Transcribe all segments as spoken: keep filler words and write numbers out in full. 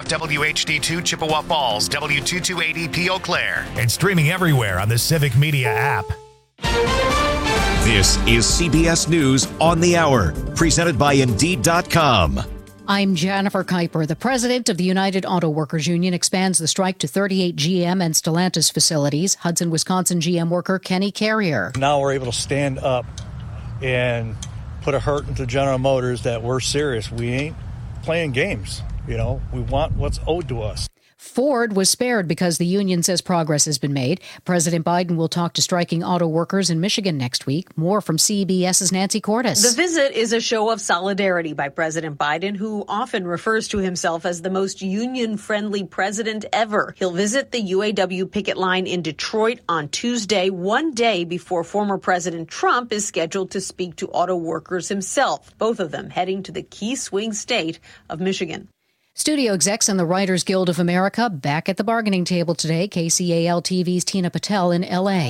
W H D two Chippewa Falls, W two two eight zero P Eau Claire. And streaming everywhere on the Civic Media app. This is C B S News on the Hour, presented by Indeed dot com. I'm Jennifer Kuiper. The president of the United Auto Workers Union expands the strike to thirty-eight G M and Stellantis facilities. Hudson, Wisconsin G M worker Kenny Carrier. Now we're able to stand up and put a hurt into General Motors that we're serious. We ain't playing games. You know, we want what's owed to us. Ford was spared because the union says progress has been made. President Biden will talk to striking auto workers in Michigan next week. More from CBS's Nancy Cordes. The visit is a show of solidarity by President Biden, who often refers to himself as the most union-friendly president ever. He'll visit the U A W picket line in Detroit on Tuesday, one day before former President Trump is scheduled to speak to auto workers himself, both of them heading to the key swing state of Michigan. Studio execs and the Writers Guild of America back at the bargaining table today. K C A L T V's Tina Patel in L A.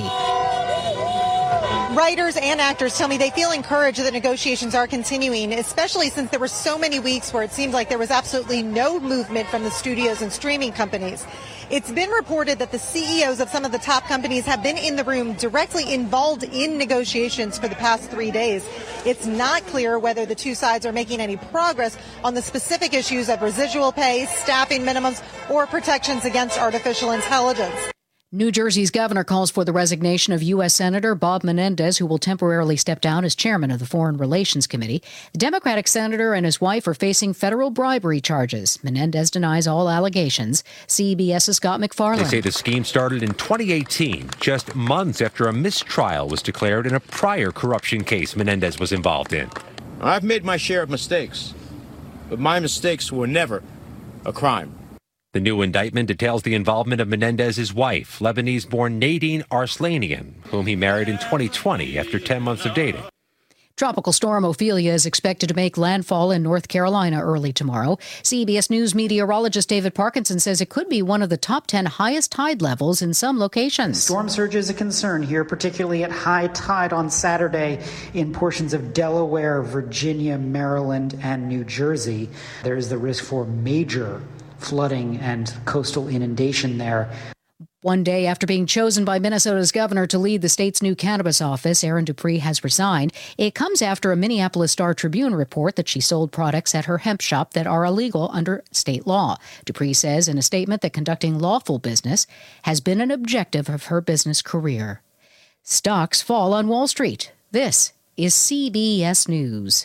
Writers and actors tell me they feel encouraged that negotiations are continuing, especially since there were so many weeks where it seemed like there was absolutely no movement from the studios and streaming companies. It's been reported that the C E Os of some of the top companies have been in the room directly involved in negotiations for the past three days. It's not clear whether the two sides are making any progress on the specific issues of residual pay, staffing minimums, or protections against artificial intelligence. New Jersey's governor calls for the resignation of U S Senator Bob Menendez, who will temporarily step down as chairman of the Foreign Relations Committee. The Democratic senator and his wife are facing federal bribery charges. Menendez denies all allegations. CBS's Scott McFarland. They say the scheme started in twenty eighteen, just months after a mistrial was declared in a prior corruption case Menendez was involved in. I've made my share of mistakes, but my mistakes were never a crime. The new indictment details the involvement of Menendez's wife, Lebanese-born Nadine Arslanian, whom he married in twenty twenty after ten months of dating. Tropical storm Ophelia is expected to make landfall in North Carolina early tomorrow. C B S News meteorologist David Parkinson says it could be one of the top ten highest tide levels in some locations. Storm surge is a concern here, particularly at high tide on Saturday in portions of Delaware, Virginia, Maryland, and New Jersey. There is the risk for major flooding and coastal inundation there. One day after being chosen by Minnesota's governor to lead the state's new cannabis office, Erin Dupree has resigned. It comes after a Minneapolis Star-Tribune report that she sold products at her hemp shop that are illegal under state law. Dupree says in a statement that conducting lawful business has been an objective of her business career. Stocks fall on Wall Street. This is C B S News.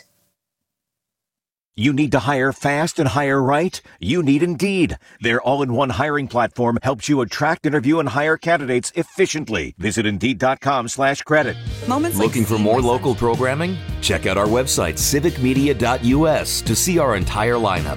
You need to hire fast and hire right? You need Indeed. Their all-in-one hiring platform helps you attract, interview, and hire candidates efficiently. Visit Indeed dot com slash credit. Moments Looking like for more local programming? Check out our website, civic media dot U S, to see our entire lineup.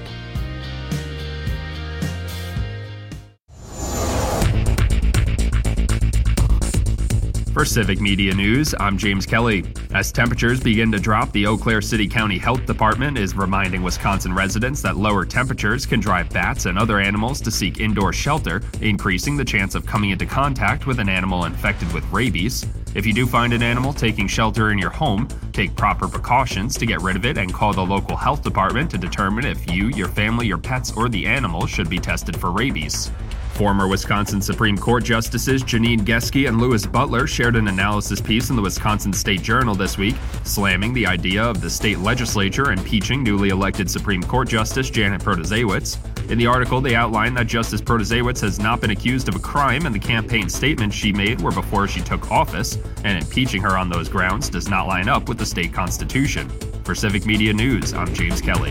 For Civic Media News, I'm James Kelly. As temperatures begin to drop, the Eau Claire City County Health Department is reminding Wisconsin residents that lower temperatures can drive bats and other animals to seek indoor shelter, increasing the chance of coming into contact with an animal infected with rabies. If you do find an animal taking shelter in your home, take proper precautions to get rid of it and call the local health department to determine if you, your family, your pets, or the animal should be tested for rabies. Former Wisconsin Supreme Court Justices Janine Geske and Louis Butler shared an analysis piece in the Wisconsin State Journal this week, slamming the idea of the state legislature impeaching newly elected Supreme Court Justice Janet Protasiewicz. In the article, they outlined that Justice Protasiewicz has not been accused of a crime, and the campaign statements she made were before she took office, and impeaching her on those grounds does not line up with the state constitution. For Civic Media News, I'm James Kelly.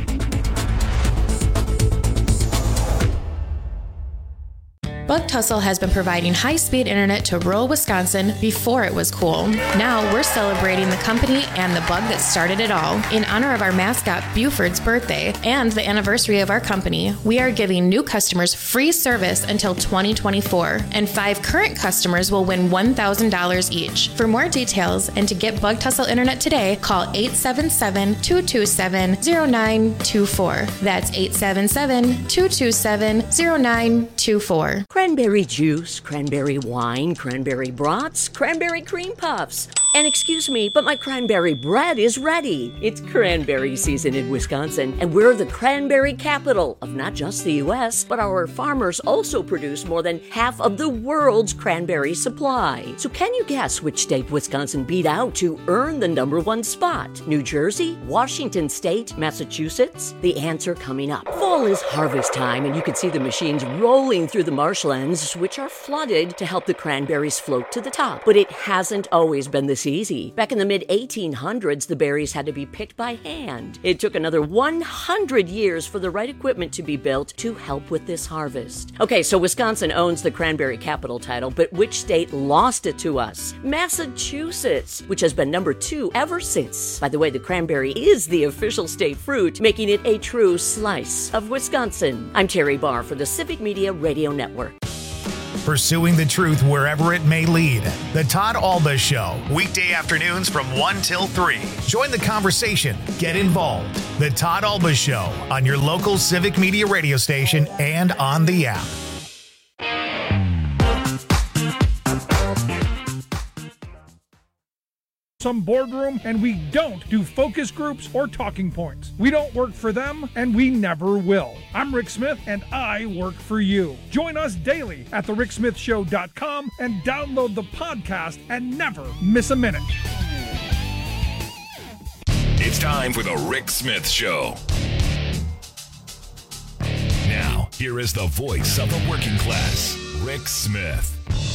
Bug Tussle has been providing high-speed internet to rural Wisconsin before it was cool. Now we're celebrating the company and the bug that started it all. In honor of our mascot Buford's birthday and the anniversary of our company, we are giving new customers free service until twenty twenty-four, and five current customers will win one thousand dollars each. For more details and to get Bug Tussle internet today, call eight seven seven, two two seven, zero nine two four. That's eight seven seven, two two seven, zero nine two four. Cranberry juice, cranberry wine, cranberry brats, cranberry cream puffs. And excuse me, but my cranberry bread is ready. It's cranberry season in Wisconsin, and we're the cranberry capital of not just the U S, but our farmers also produce more than half of the world's cranberry supply. So can you guess which state Wisconsin beat out to earn the number one spot? New Jersey? Washington State? Massachusetts? The answer coming up. Fall is harvest time, and you can see the machines rolling through the marshlands, which are flooded to help the cranberries float to the top. But it hasn't always been this easy. Back in the mid eighteen hundreds, the berries had to be picked by hand. It took another one hundred years for the right equipment to be built to help with this harvest. Okay, so Wisconsin owns the cranberry capital title, but which state lost it to us? Massachusetts, which has been number two ever since. By the way, the cranberry is the official state fruit, making it a true slice of Wisconsin. I'm Terry Barr for the Civic Media Radio Network. Pursuing the truth wherever it may lead. The Todd Alba Show, weekday afternoons from one till three. Join the conversation. Get involved. The Todd Alba Show on your local Civic Media radio station and on the app. Some boardroom, and we don't do focus groups or talking points. We don't work for them, and we never will. I'm Rick Smith, and I work for you. Join us daily at the rick smith show dot com and download the podcast and never miss a minute. It's time for the Rick Smith Show. Now, here is the voice of the working class, Rick Smith.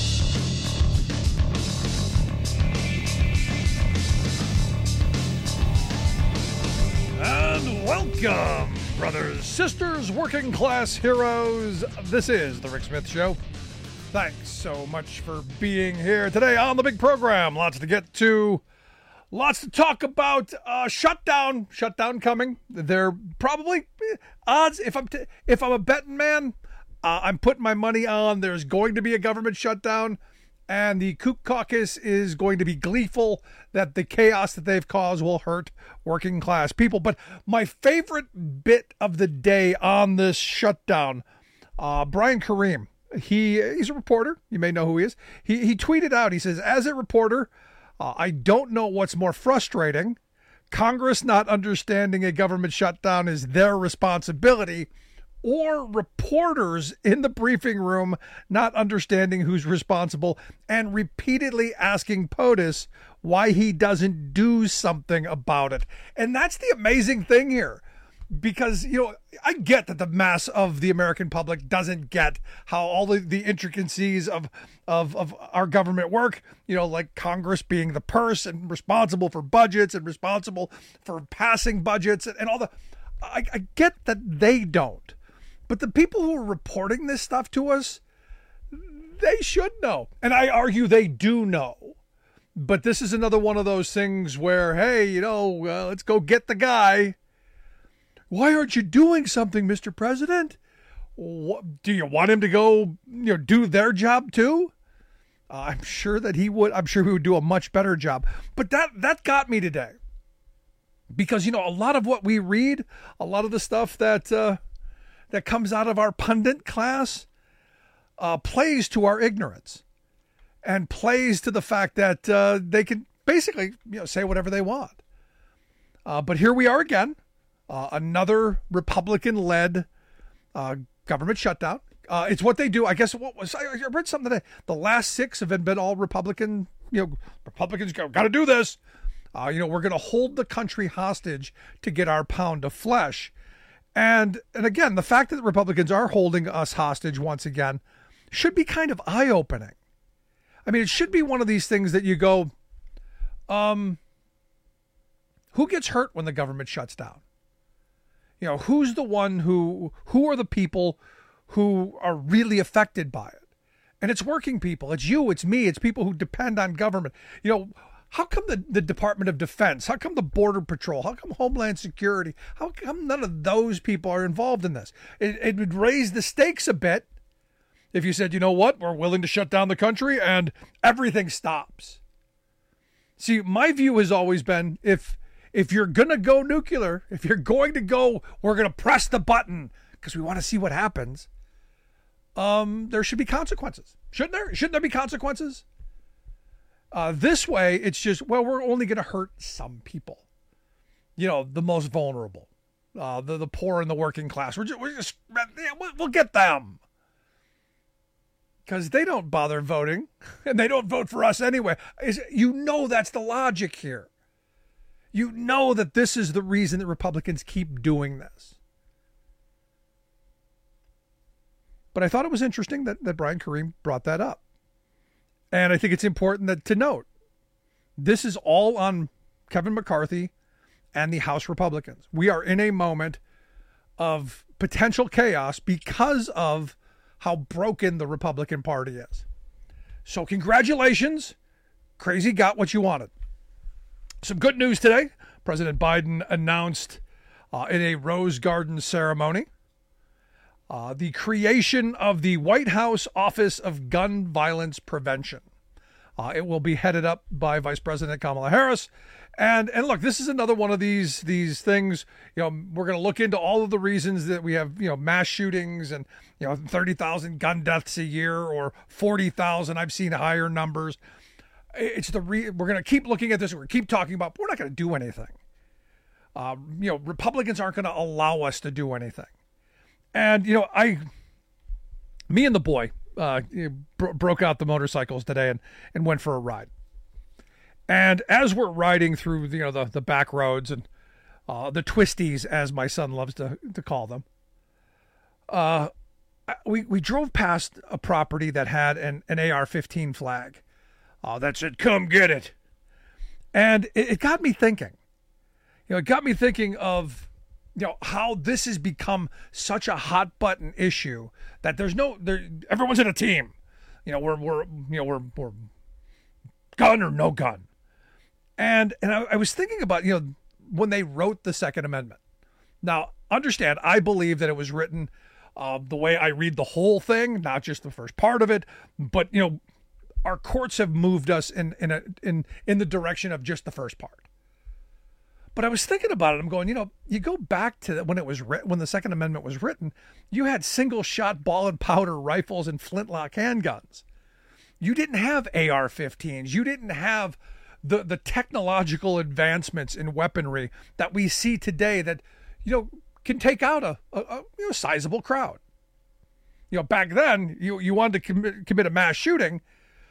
And welcome, brothers, sisters, working class heroes. This is the Rick Smith Show. Thanks so much for being here today on the big program. Lots to get to, lots to talk about. Uh, shutdown, shutdown coming. They're probably odds. If I'm t- if I'm a betting man, uh, I'm putting my money on there's going to be a government shutdown. And the Kook Caucus is going to be gleeful that the chaos that they've caused will hurt working class people. But my favorite bit of the day on this shutdown, uh, Brian Kareem, he he's a reporter. You may know who he is. He, he tweeted out, he says, as a reporter, uh, I don't know what's more frustrating. Congress not understanding a government shutdown is their responsibility, or reporters in the briefing room not understanding who's responsible and repeatedly asking POTUS why he doesn't do something about it. And that's the amazing thing here, because, you know, I get that the mass of the American public doesn't get how all the, the intricacies of, of, of our government work, you know, like Congress being the purse and responsible for budgets and responsible for passing budgets and, and all the, I, I get that they don't. But the people who are reporting this stuff to us, they should know. And I argue they do know. But this is another one of those things where, hey, you know, uh, let's go get the guy. Why aren't you doing something, Mister President? What, do you want him to go, you know, do their job too? Uh, I'm sure that he would. I'm sure he would do a much better job. But that that got me today. Because, you know, a lot of what we read, a lot of the stuff that... Uh, that comes out of our pundit class uh, plays to our ignorance and plays to the fact that uh, they can basically, you know, say whatever they want. Uh, but here we are again, uh, another Republican-led uh, government shutdown. Uh, it's what they do. I guess what was I read something today. The last six have been all Republican. You know, Republicans go got to do this. Uh, you know, we're going to hold the country hostage to get our pound of flesh. And and again, the fact that Republicans are holding us hostage once again should be kind of eye-opening. I mean, it should be one of these things that you go, um, who gets hurt when the government shuts down? You know, who's the one who, who are the people who are really affected by it? And it's working people. It's you, it's me, it's people who depend on government. You know, how come the, the Department of Defense? How come the Border Patrol? How come Homeland Security? How come none of those people are involved in this? It, it would raise the stakes a bit if you said, you know what, we're willing to shut down the country and everything stops. See, my view has always been, if if you're going to go nuclear, if you're going to go, we're going to press the button because we want to see what happens, um, there should be consequences. Shouldn't there? Shouldn't there be consequences? Uh, this way, it's just, well, we're only going to hurt some people. You know, the most vulnerable, uh, the, the poor and the working class. We're just, we're just yeah, we'll, we'll get them. Because they don't bother voting, and they don't vote for us anyway. Is You know that's the logic here. You know that this is the reason that Republicans keep doing this. But I thought it was interesting that, that Brian Kareem brought that up. And I think it's important that to note, this is all on Kevin McCarthy and the House Republicans. We are in a moment of potential chaos because of how broken the Republican Party is. So congratulations. Crazy got what you wanted. Some good news today. President Biden announced uh, in a Rose Garden ceremony uh, the creation of the White House Office of Gun Violence Prevention. Uh, it will be headed up by Vice President Kamala Harris. And and look, this is another one of these these things. You know, we're going to look into all of the reasons that we have, you know, mass shootings and, you know, thirty thousand gun deaths a year or forty thousand. I've seen higher numbers. It's the re- we're going to keep looking at this. We're going to keep talking about. But we're not going to do anything. Uh, you know, Republicans aren't going to allow us to do anything. And you know, I, me and the boy, uh, bro- broke out the motorcycles today and and went for a ride. And as we're riding through, you know, the, the back roads and uh, the twisties, as my son loves to, to call them, uh, we, we drove past a property that had an, an A R fifteen flag uh, that said, "Come get it." And it, it got me thinking. You know, it got me thinking of, you know, how this has become such a hot button issue that there's no, there, everyone's in a team. You know, we're, we're, you know, we're, we're gun or no gun. And and I, I was thinking about, you know, when they wrote the Second Amendment. Now, understand, I believe that it was written uh, the way I read the whole thing, not just the first part of it. But, you know, our courts have moved us in in a, in in the direction of just the first part. But I was thinking about it. I'm going, you know, you go back to when it was writ- when the Second Amendment was written, you had single shot ball and powder rifles and flintlock handguns. You didn't have A R fifteens. You didn't have the the technological advancements in weaponry that we see today that, you know, can take out a, a, a you know, sizable crowd. You know, back then, you, you wanted to commit, commit a mass shooting,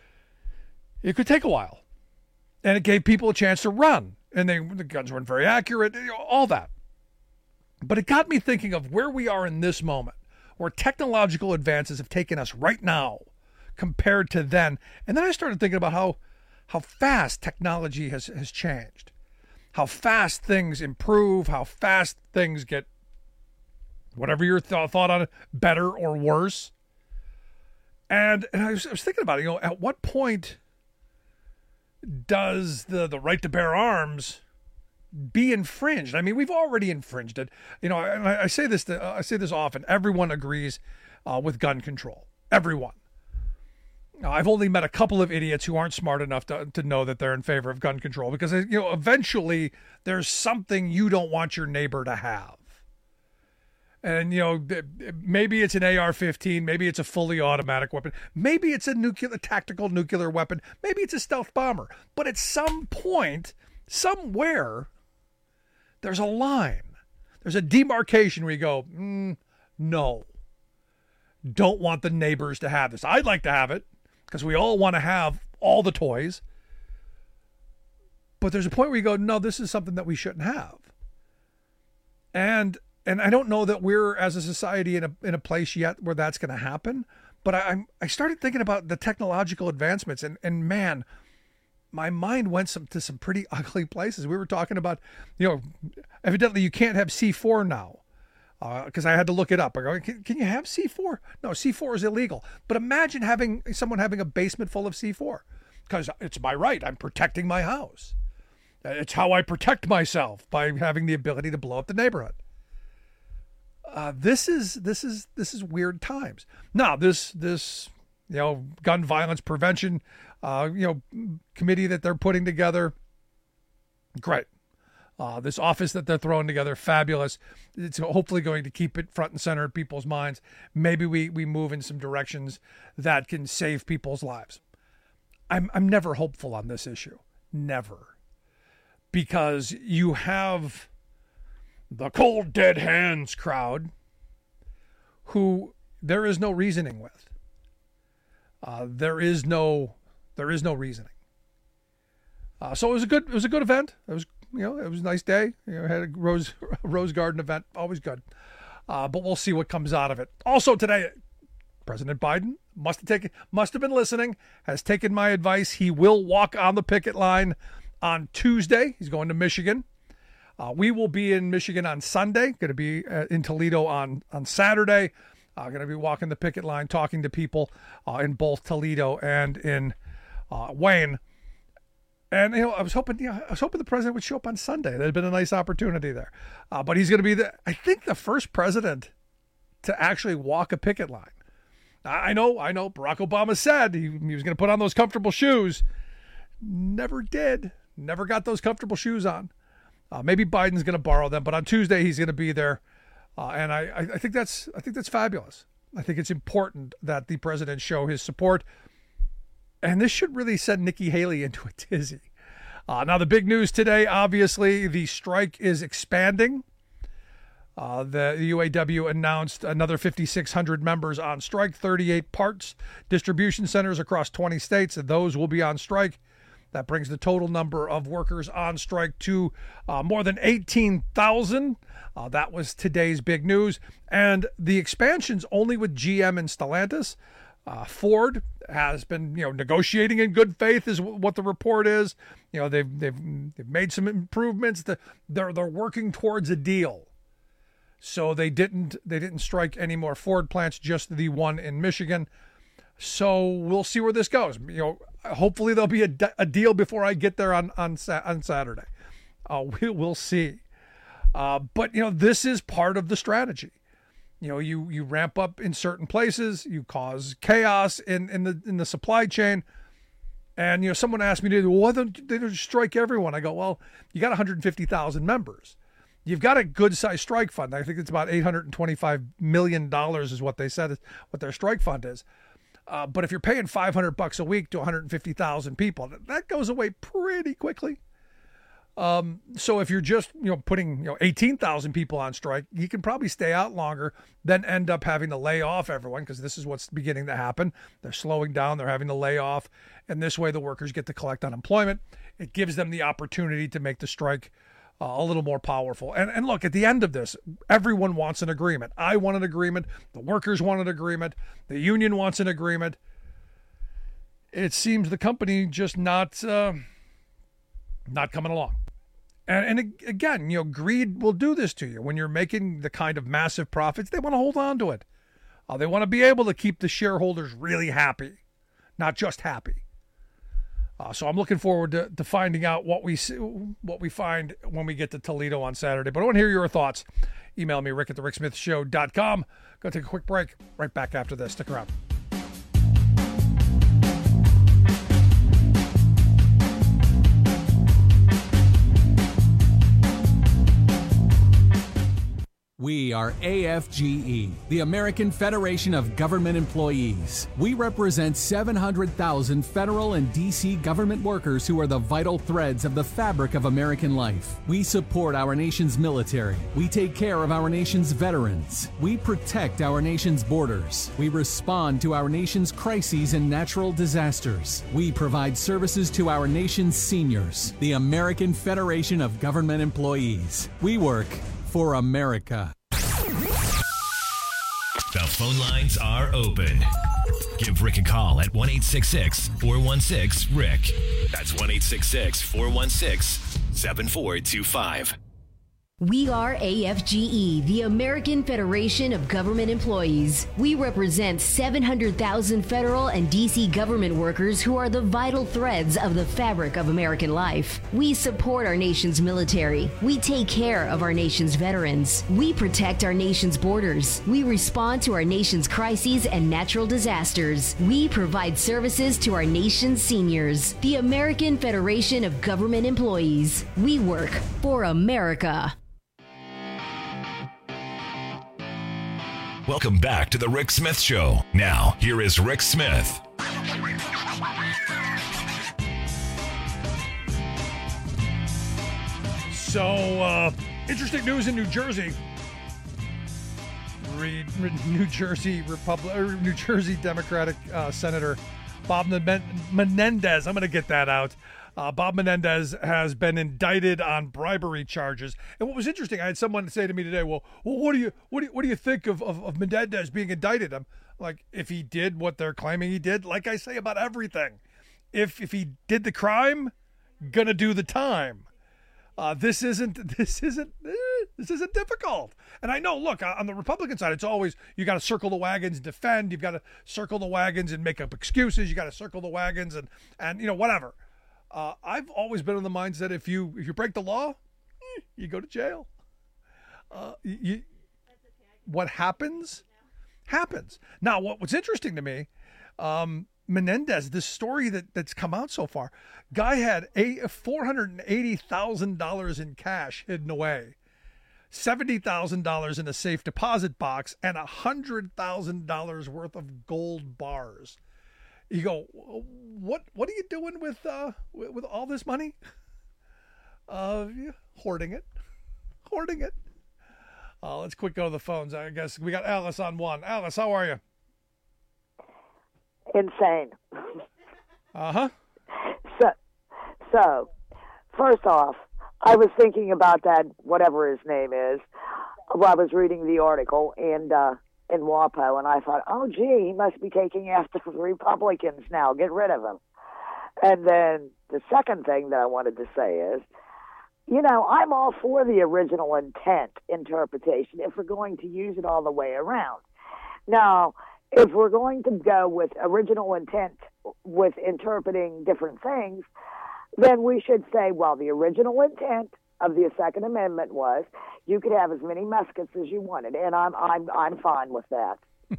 it could take a while. And it gave people a chance to run. And they, the guns weren't very accurate, you know, all that. But it got me thinking of where we are in this moment, where technological advances have taken us right now compared to then. And then I started thinking about how how fast technology has, has changed, how fast things improve, how fast things get, whatever your th- thought on it, better or worse. And, and I, was, I was thinking about it, you know, at what point does the, the right to bear arms be infringed? I mean, we've already infringed it. You know, I, I say this to, uh, I say this often. Everyone agrees uh, with gun control. Everyone. Now, I've only met a couple of idiots who aren't smart enough to, to know that they're in favor of gun control because, you know, eventually there's something you don't want your neighbor to have. And, you know, maybe it's an A R fifteen, maybe it's a fully automatic weapon, maybe it's a nuclear, a tactical nuclear weapon, maybe it's a stealth bomber. But at some point, somewhere, there's a line. There's a demarcation where you go, mm, no, don't want the neighbors to have this. I'd like to have it because we all want to have all the toys. But there's a point where you go, no, this is something that we shouldn't have. And and I don't know that we're, as a society, in a in a place yet where that's going to happen. But I I'm, I started thinking about the technological advancements, and and man, my mind went some, to some pretty ugly places. We were talking about, you know, evidently you can't have C four now. Because uh, I had to look it up. I go, can, can you have C four? No, C four is illegal. But imagine having someone having a basement full of C four. Because it's my right. I'm protecting my house. It's how I protect myself, by having the ability to blow up the neighborhood. Uh, this is this is this is weird times. Now, this this you know gun violence prevention uh, you know committee that they're putting together, great. Uh, this office that they're throwing together, fabulous. It's hopefully going to keep it front and center in people's minds. Maybe we we move in some directions that can save people's lives. I'm I'm never hopeful on this issue. Never. Because you have the cold dead hands crowd who there is no reasoning with. Uh, there is no there is no reasoning. Uh, so it was a good it was a good event. It was you know it was a nice day. You know, had a rose rose garden event, always good. Uh, but we'll see what comes out of it. Also today, President Biden must have taken must have been listening. Has taken my advice. He will walk on the picket line on Tuesday. He's going to Michigan. Uh, we will be in Michigan on Sunday. Going to be uh, in Toledo on on Saturday. Uh, going to be walking the picket line, talking to people uh, in both Toledo and in uh, Wayne. And you know, I was hoping, you know, I was hoping the president would show up on Sunday. That'd been a nice opportunity there. Uh, but he's going to be the, I think, the first president to actually walk a picket line. I know, I know. Barack Obama said he, he was going to put on those comfortable shoes. Never did. Never got those comfortable shoes on. Uh, maybe Biden's going to borrow them, but on Tuesday he's going to be there, uh, and I, I think that's I think that's fabulous. I think it's important that the president show his support, and this should really send Nikki Haley into a tizzy. Uh, now the big news today, obviously, the strike is expanding. Uh, the U A W announced another fifty-six hundred members on strike, thirty-eight parts distribution centers across twenty states, and those will be on strike. That brings the total number of workers on strike to uh, more than eighteen thousand. Uh, that was today's big news. And the expansion's only with G M and Stellantis. Uh, Ford has been, you know, negotiating in good faith is w- what the report is. You know, they've they've they've made some improvements. The, they're they're working towards a deal. So they didn't they didn't strike any more Ford plants, just the one in Michigan. So we'll see where this goes. You know, hopefully there'll be a, a deal before I get there on on, on Saturday. Uh, we will see. Uh, but you know, this is part of the strategy. You know, you you ramp up in certain places, you cause chaos in, in the in the supply chain. And you know, someone asked me to, well, why don't they just strike everyone? I go, well, you got one hundred fifty thousand members. You've got a good sized strike fund. I think it's about eight hundred twenty-five million dollars is what they said, what their strike fund is. Uh, but if you're paying five hundred bucks a week to one hundred fifty thousand people, that goes away pretty quickly. Um, so if you're just, you know, putting, you know, eighteen thousand people on strike, you can probably stay out longer than end up having to lay off everyone, because this is what's beginning to happen. They're slowing down. They're having to lay off. And this way the workers get to collect unemployment. It gives them the opportunity to make the strike uh, a little more powerful. And, and look, at the end of this, everyone wants an agreement. I want an agreement. The workers want an agreement. The union wants an agreement. It seems the company just not, uh, not coming along. And, and again, you know, greed will do this to you. When you're making the kind of massive profits, they want to hold on to it. Uh, they want to be able to keep the shareholders really happy, not just happy. Uh, so I'm looking forward to, to finding out what we see, what we find when we get to Toledo on Saturday. But I want to hear your thoughts. Email me, rick at the rick smith show dot com. Going to take a quick break. Right back after this. Stick around. We are A F G E, the American Federation of Government Employees. We represent seven hundred thousand federal and D C government workers who are the vital threads of the fabric of American life. We support our nation's military. We take care of our nation's veterans. We protect our nation's borders. We respond to our nation's crises and natural disasters. We provide services to our nation's seniors. The American Federation of Government Employees. We work for America. The phone lines are open. Give Rick a call at one eight six six, four one six, Rick. That's one eight six six, four one six, seven four two five. We are A F G E, the American Federation of Government Employees. We represent seven hundred thousand federal and D C government workers who are the vital threads of the fabric of American life. We support our nation's military. We take care of our nation's veterans. We protect our nation's borders. We respond to our nation's crises and natural disasters. We provide services to our nation's seniors. The American Federation of Government Employees. We work for America. Welcome back to the Rick Smith Show. Now, here is Rick Smith. So, uh, interesting news in New Jersey. Re- Re- New Jersey Republic, or New Jersey Democratic uh, Senator Bob Men- Menendez. I'm going to get that out. Uh, Bob Menendez has been indicted on bribery charges. And what was interesting, I had someone say to me today, "Well, well, what do you what do you, what do you think of, of, of Menendez being indicted?" I'm like, if he did what they're claiming he did, like I say about everything, if if he did the crime, gonna do the time. Uh, this isn't this isn't eh, this isn't difficult. And I know, look, on the Republican side, it's always you got to circle the wagons, and defend. You've got to circle the wagons and make up excuses. You got to circle the wagons and and you know whatever. Uh, I've always been in the mindset if you if you break the law, eh, you go to jail. Uh, you, what happens, happens. Now, what, what's interesting to me, um, Menendez, this story that, that's come out so far, guy had a four hundred eighty thousand dollars in cash hidden away, seventy thousand dollars in a safe deposit box, and one hundred thousand dollars worth of gold bars. You go, what what are you doing with uh, with, with all this money? Uh, yeah, hoarding it, hoarding it. Uh, let's quick go to the phones. I guess we got Alice on one. Alice, how are you? Insane. Uh-huh. So, so, first off, I was thinking about that, whatever his name is, while I was reading the article and uh, in WAPO, and I thought, oh, gee, he must be taking after the Republicans now. Get rid of him. And then the second thing that I wanted to say is, you know, I'm all for the original intent interpretation if we're going to use it all the way around. Now, if we're going to go with original intent with interpreting different things, then we should say, well, the original intent of the Second Amendment was you could have as many muskets as you wanted, and I'm I'm I'm fine with that.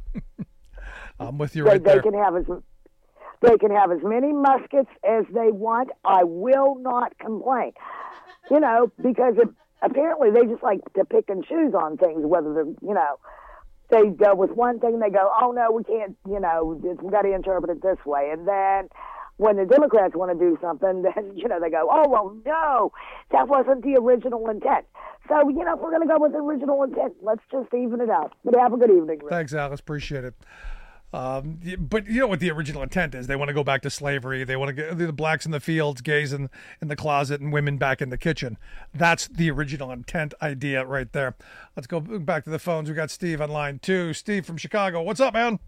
I'm with you they, right they there. Can have as they can have as many muskets as they want. I will not complain. You know, because it, apparently they just like to pick and choose on things, whether they're, you know, they go with one thing, they go, oh, no, we can't, you know, we've got to interpret it this way. And then when the Democrats want to do something, then, you know, they go, oh, well, no, that wasn't the original intent. So, you know, if we're going to go with the original intent, let's just even it out. But have a good evening, Rick. Thanks, Alice. Appreciate it. Um, but you know what the original intent is? They want to go back to slavery. They want to get the blacks in the fields, gays in, in the closet, and women back in the kitchen. That's the original intent idea right there. Let's go back to the phones. We got Steve on line two. Steve from Chicago. What's up, man?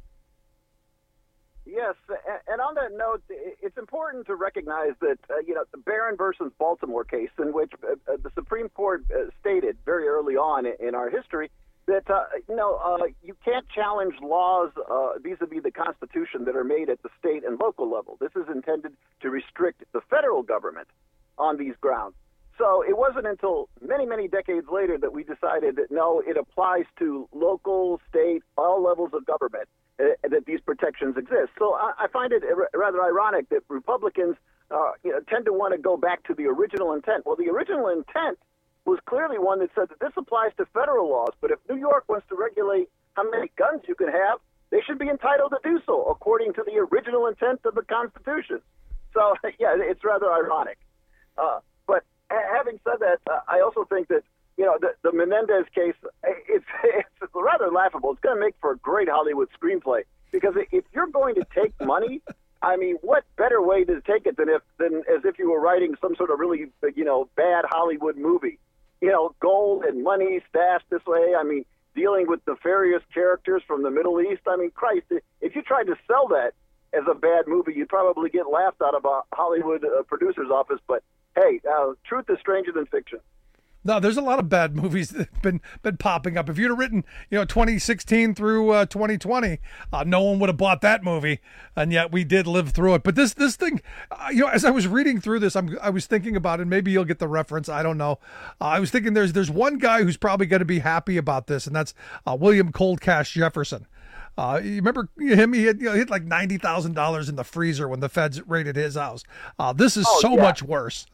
Yes, and on that note, it's important to recognize that, uh, you know, the Barron versus Baltimore case, in which uh, the Supreme Court uh, stated very early on in our history that, uh, you know, uh, you can't challenge laws uh, vis-a-vis the Constitution that are made at the state and local level. This is intended to restrict the federal government on these grounds. So it wasn't until many, many decades later that we decided that, no, it applies to local, state, all levels of government, uh, that these protections exist. So I, I find it rather ironic that Republicans uh, you know, tend to want to go back to the original intent. Well, the original intent was clearly one that said that this applies to federal laws, but if New York wants to regulate how many guns you can have, they should be entitled to do so according to the original intent of the Constitution. So, yeah, it's rather ironic. Uh, but having said that, uh, I also think that, you know, the, the Menendez case, it's, it's rather laughable. It's going to make for a great Hollywood screenplay, because if you're going to take money, I mean, what better way to take it than if than as if you were writing some sort of really, you know, bad Hollywood movie? You know, gold and money stashed this way. I mean, dealing with nefarious characters from the Middle East. I mean, Christ, if you tried to sell that as a bad movie, you'd probably get laughed out of a Hollywood uh, producer's office. But hey, uh, truth is stranger than fiction. No, there's a lot of bad movies that have been been popping up. If you'd have written, you know, twenty sixteen through uh, twenty twenty, uh, no one would have bought that movie, and yet we did live through it. But this this thing, uh, you know, as I was reading through this, I'm I was thinking about it. Maybe you'll get the reference. I don't know. Uh, I was thinking there's there's one guy who's probably going to be happy about this, and that's uh, William Cold Cash Jefferson. Uh, you remember him? He had, you know, he had like ninety thousand dollars in the freezer when the feds raided his house. Uh, this is oh, so yeah. much worse.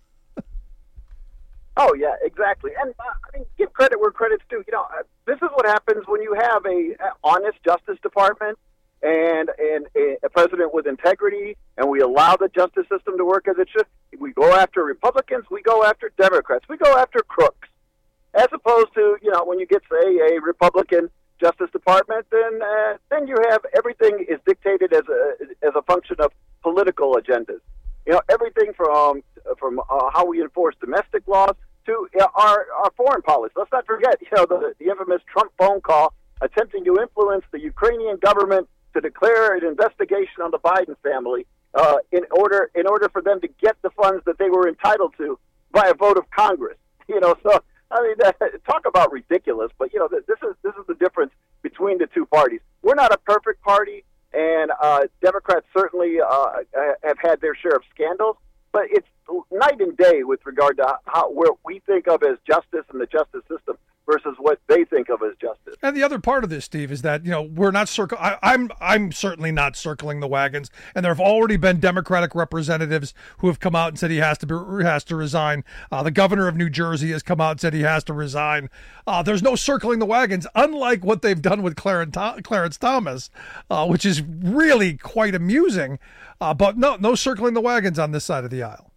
Oh, yeah, exactly. And, uh, I mean, give credit where credit's due. You know, uh, this is what happens when you have a, a honest Justice Department and, and a president with integrity, and we allow the justice system to work as it should. We go after Republicans, we go after Democrats, we go after crooks. As opposed to, you know, when you get, say, a Republican Justice Department, then uh, then you have everything is dictated as a as a function of political agendas. You know, everything from from uh, how we enforce domestic laws to uh, our our foreign policy. Let's not forget, you know, the, the infamous Trump phone call attempting to influence the Ukrainian government to declare an investigation on the Biden family uh, in order in order for them to get the funds that they were entitled to by a vote of Congress. You know, so. I mean, uh, talk about ridiculous, but, you know, this is this is the difference between the two parties. We're not a perfect party, and uh, Democrats certainly uh, have had their share of scandals, but it's night and day with regard to how where we think of as justice and the justice system versus what they think of as justice. And the other part of this, Steve, is that, you know, we're not circle. I, I'm I'm certainly not circling the wagons, and there have already been Democratic representatives who have come out and said he has to be, has to resign. Uh, the governor of New Jersey has come out and said he has to resign. Uh, there's no circling the wagons, unlike what they've done with Clarence, Clarence Thomas, uh, which is really quite amusing. Uh, but no, no circling the wagons on this side of the aisle.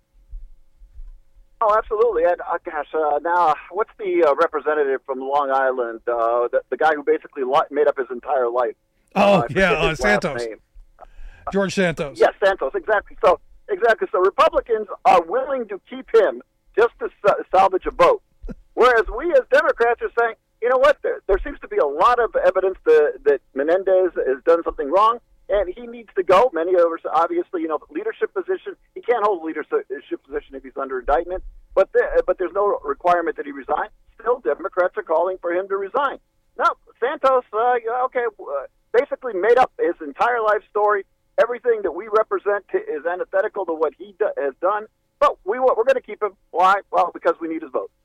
Oh, absolutely. And, uh, gosh, uh, now, what's the uh, representative from Long Island, uh, the, the guy who basically li- made up his entire life? Oh, uh, yeah, uh, Santos. Name. George Santos. Yes, Santos, exactly. So, exactly. So Republicans are willing to keep him just to uh, salvage a vote, whereas we as Democrats are saying, you know what, there, there seems to be a lot of evidence that, that Menendez has done something wrong, and he needs to go. Many of us, obviously, you know, leadership position. He can't hold a leadership position if he's under indictment. But the, but there's no requirement that he resign. Still, Democrats are calling for him to resign. Now, Santos, uh, okay, uh, basically made up his entire life story. Everything that we represent is antithetical to what he do, has done. But we we're going to keep him. Why? Well, because we need his vote.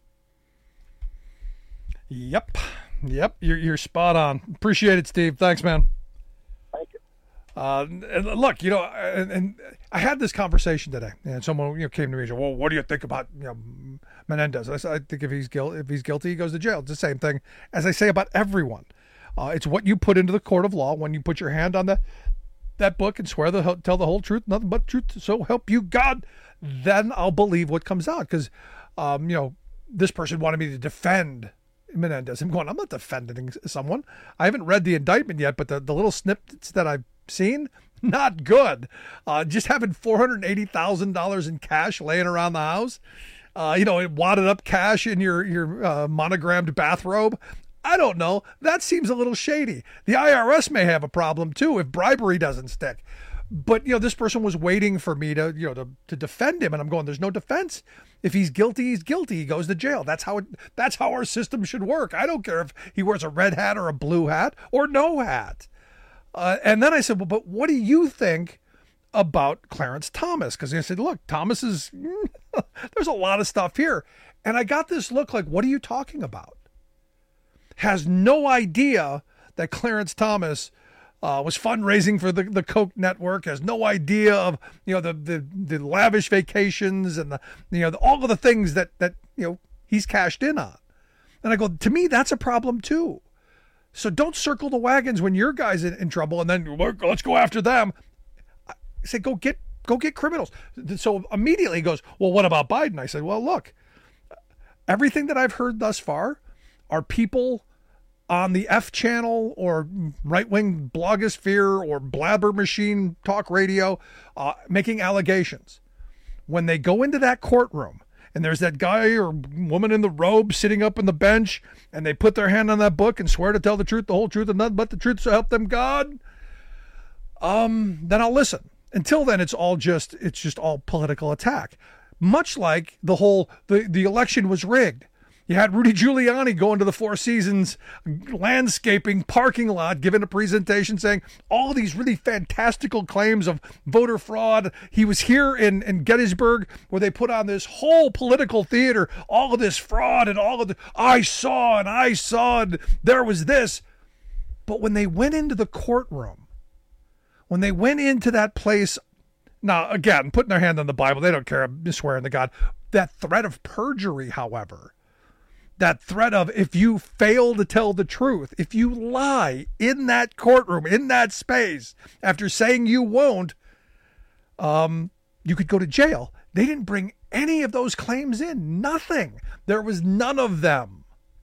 Yep, yep. You're you're spot on. Appreciate it, Steve. Thanks, man. Thank you. Uh, and look, you know, and, and I had this conversation today, and someone you know came to me and said, "Well, what do you think about you know Menendez?" I said, "I think if he's guilty, if he's guilty, he goes to jail." It's the same thing as I say about everyone. Uh, it's what you put into the court of law when you put your hand on the that book and swear to tell the whole truth, nothing but truth. So help you God. Then I'll believe what comes out, because um, you know this person wanted me to defend Menendez. I'm going, I'm not defending someone. I haven't read the indictment yet, but the, the little snippets that I've seen, not good. Uh, just having four hundred eighty thousand dollars in cash laying around the house, uh, you know, wadded up cash in your, your uh, monogrammed bathrobe. I don't know. That seems a little shady. The I R S may have a problem too if bribery doesn't stick. But, you know, this person was waiting for me to, you know, to, to defend him. And I'm going, there's no defense. If he's guilty, he's guilty. He goes to jail. That's how it, that's how our system should work. I don't care if he wears a red hat or a blue hat or no hat. Uh, and then I said, well, but what do you think about Clarence Thomas? Because I said, look, Thomas is, there's a lot of stuff here. And I got this look like, what are you talking about? Has no idea that Clarence Thomas Uh, was fundraising for the, the Koch network, has no idea of, you know, the, the, the lavish vacations and the, you know, the, all of the things that, that, you know, he's cashed in on. And I go, to me, that's a problem too. So don't circle the wagons when your guy's in, in trouble and then let's go after them. I say, go get, go get criminals. So immediately he goes, well, what about Biden? I said, well, look, everything that I've heard thus far are people on the F channel or right-wing blogosphere or blabber machine talk radio, uh, making allegations. When they go into that courtroom and there's that guy or woman in the robe sitting up on the bench and they put their hand on that book and swear to tell the truth, the whole truth, and nothing but the truth, so help them God, um, then I'll listen. Until then, it's all just, it's just all political attack. Much like the whole, the, the election was rigged. You had Rudy Giuliani going to the Four Seasons landscaping parking lot, giving a presentation saying all these really fantastical claims of voter fraud. He was here in, in Gettysburg where they put on this whole political theater, all of this fraud and all of the, I saw and I saw and there was this. But when they went into the courtroom, when they went into that place, now again, putting their hand on the Bible, they don't care, I'm swearing to God. That threat of perjury, however, that threat of if you fail to tell the truth, if you lie in that courtroom, in that space, after saying you won't, um, you could go to jail. They didn't bring any of those claims in. Nothing. There was none of them.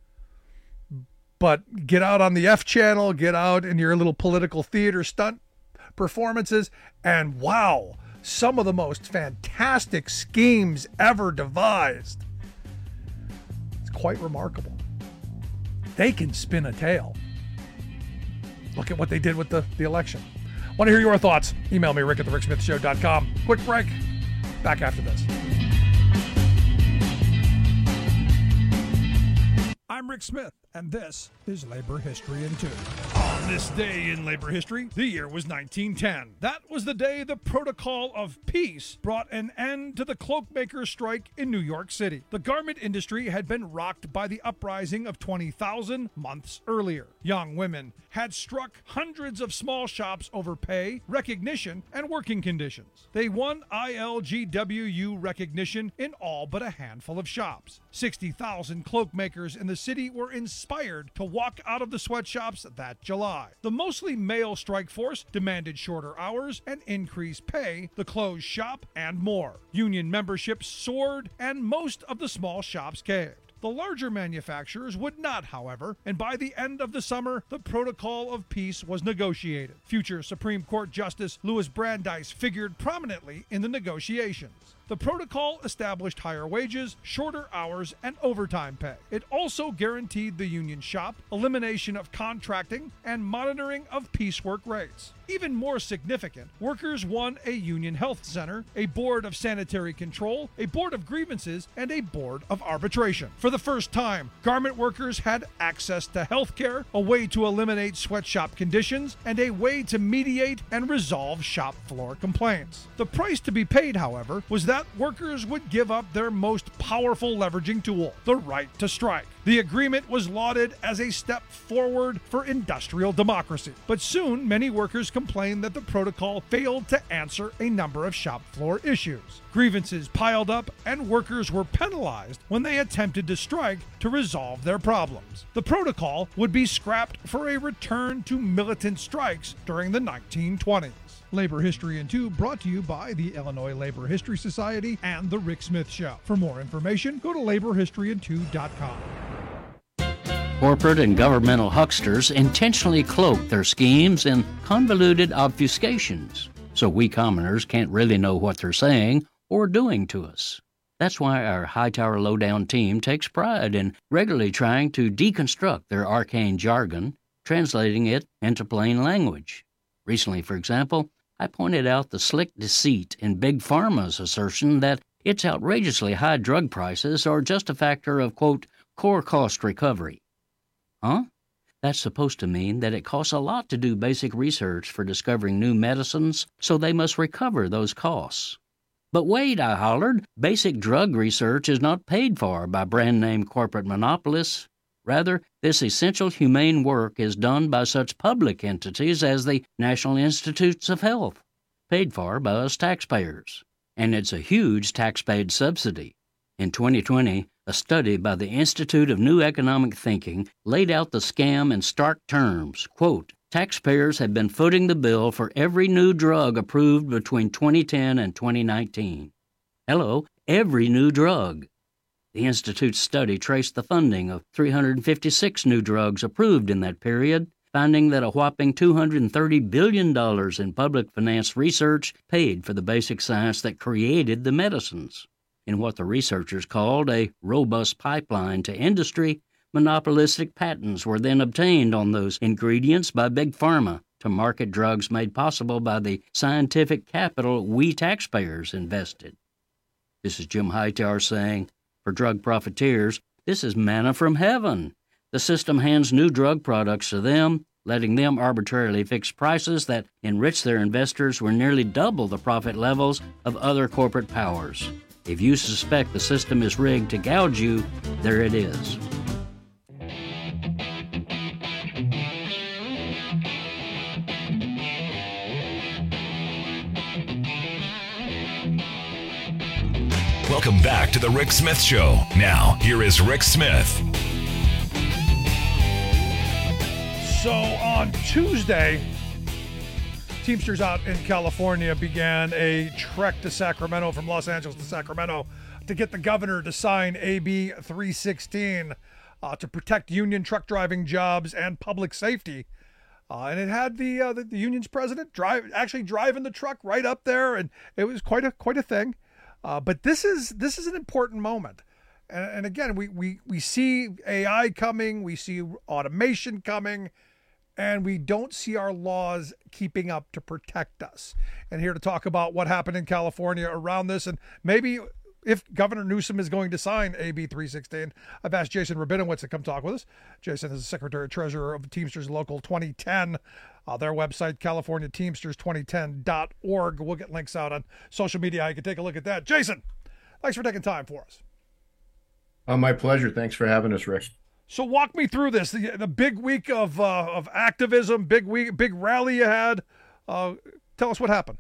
But get out on the F channel, get out in your little political theater stunt performances, and wow, some of the most fantastic schemes ever devised. It's quite remarkable. They can spin a tale. Look at what they did with the, the election. Want to hear your thoughts? Email me, rick at the rick smith show dot com. Quick break. Back after this. I'm Rick Smith, and this is Labor History in Two. On this day in labor history, the year was nineteen ten. That was the day the Protocol of Peace brought an end to the cloakmakers' strike in New York City. The garment industry had been rocked by the uprising of twenty thousand months earlier. Young women had struck hundreds of small shops over pay, recognition, and working conditions. They won I L G W U recognition in all but a handful of shops. sixty thousand cloakmakers in the city were inspired to walk out of the sweatshops that July. The mostly male strike force demanded shorter hours and increased pay, the closed shop, and more. Union membership soared, and most of the small shops caved. The larger manufacturers would not, however, and by the end of the summer, the Protocol of Peace was negotiated. Future Supreme Court Justice Louis Brandeis figured prominently in the negotiations. The protocol established higher wages, shorter hours, and overtime pay. It also guaranteed the union shop, elimination of contracting, and monitoring of piecework rates. Even more significant, workers won a union health center, a board of sanitary control, a board of grievances, and a board of arbitration. For the first time, garment workers had access to health care, a way to eliminate sweatshop conditions, and a way to mediate and resolve shop floor complaints. The price to be paid, however, was that workers would give up their most powerful leveraging tool, the right to strike. The agreement was lauded as a step forward for industrial democracy. But soon, many workers complained that the protocol failed to answer a number of shop floor issues. Grievances piled up, and workers were penalized when they attempted to strike to resolve their problems. The protocol would be scrapped for a return to militant strikes during the nineteen twenties. Labor History in Two brought to you by the Illinois Labor History Society and The Rick Smith Show. For more information, go to labor history in two dot com. Corporate and governmental hucksters intentionally cloak their schemes in convoluted obfuscations, so we commoners can't really know what they're saying or doing to us. That's why our Hightower Lowdown team takes pride in regularly trying to deconstruct their arcane jargon, translating it into plain language. Recently, for example, I pointed out the slick deceit in Big Pharma's assertion that its outrageously high drug prices are just a factor of, quote, core cost recovery. Huh? That's supposed to mean that it costs a lot to do basic research for discovering new medicines, so they must recover those costs. But wait, I hollered, basic drug research is not paid for by brand-name corporate monopolists. Rather, this essential humane work is done by such public entities as the National Institutes of Health, paid for by us taxpayers. And it's a huge tax-paid subsidy. In twenty twenty, a study by the Institute of New Economic Thinking laid out the scam in stark terms. Quote, taxpayers have been footing the bill for every new drug approved between twenty ten and twenty nineteen. Hello, every new drug. The Institute's study traced the funding of three hundred fifty-six new drugs approved in that period, finding that a whopping two hundred thirty billion dollars in public financed research paid for the basic science that created the medicines. In what the researchers called a robust pipeline to industry, monopolistic patents were then obtained on those ingredients by Big Pharma to market drugs made possible by the scientific capital we taxpayers invested. This is Jim Hightower saying, for drug profiteers, this is manna from heaven. The system hands new drug products to them, letting them arbitrarily fix prices that enrich their investors were nearly double the profit levels of other corporate powers. If you suspect the system is rigged to gouge you, there it is. Welcome back to The Rick Smith Show. Now, here is Rick Smith. So on Tuesday, Teamsters out in California began a trek to Sacramento from Los Angeles to Sacramento to get the governor to sign A B three sixteen uh, to protect union truck driving jobs and public safety. Uh, and it had the, uh, the the union's president drive actually driving the truck right up there, and it was quite a quite a thing. Uh, but this is this is an important moment, and, and again, we, we we see A I coming, we see automation coming, and we don't see our laws keeping up to protect us. And here to talk about what happened in California around this, and maybe if Governor Newsom is going to sign A B three sixteen, I've asked Jason Rabinowitz to come talk with us. Jason is the Secretary Treasurer of the Teamsters Local twenty ten. Uh, their website, california teamsters twenty ten dot org. We'll get links out on social media. You can take a look at that. Jason, thanks for taking time for us. Oh, my pleasure. Thanks for having us, Rick. So walk me through this. The, the big week of uh, of activism, big week, big rally you had. Uh, tell us what happened.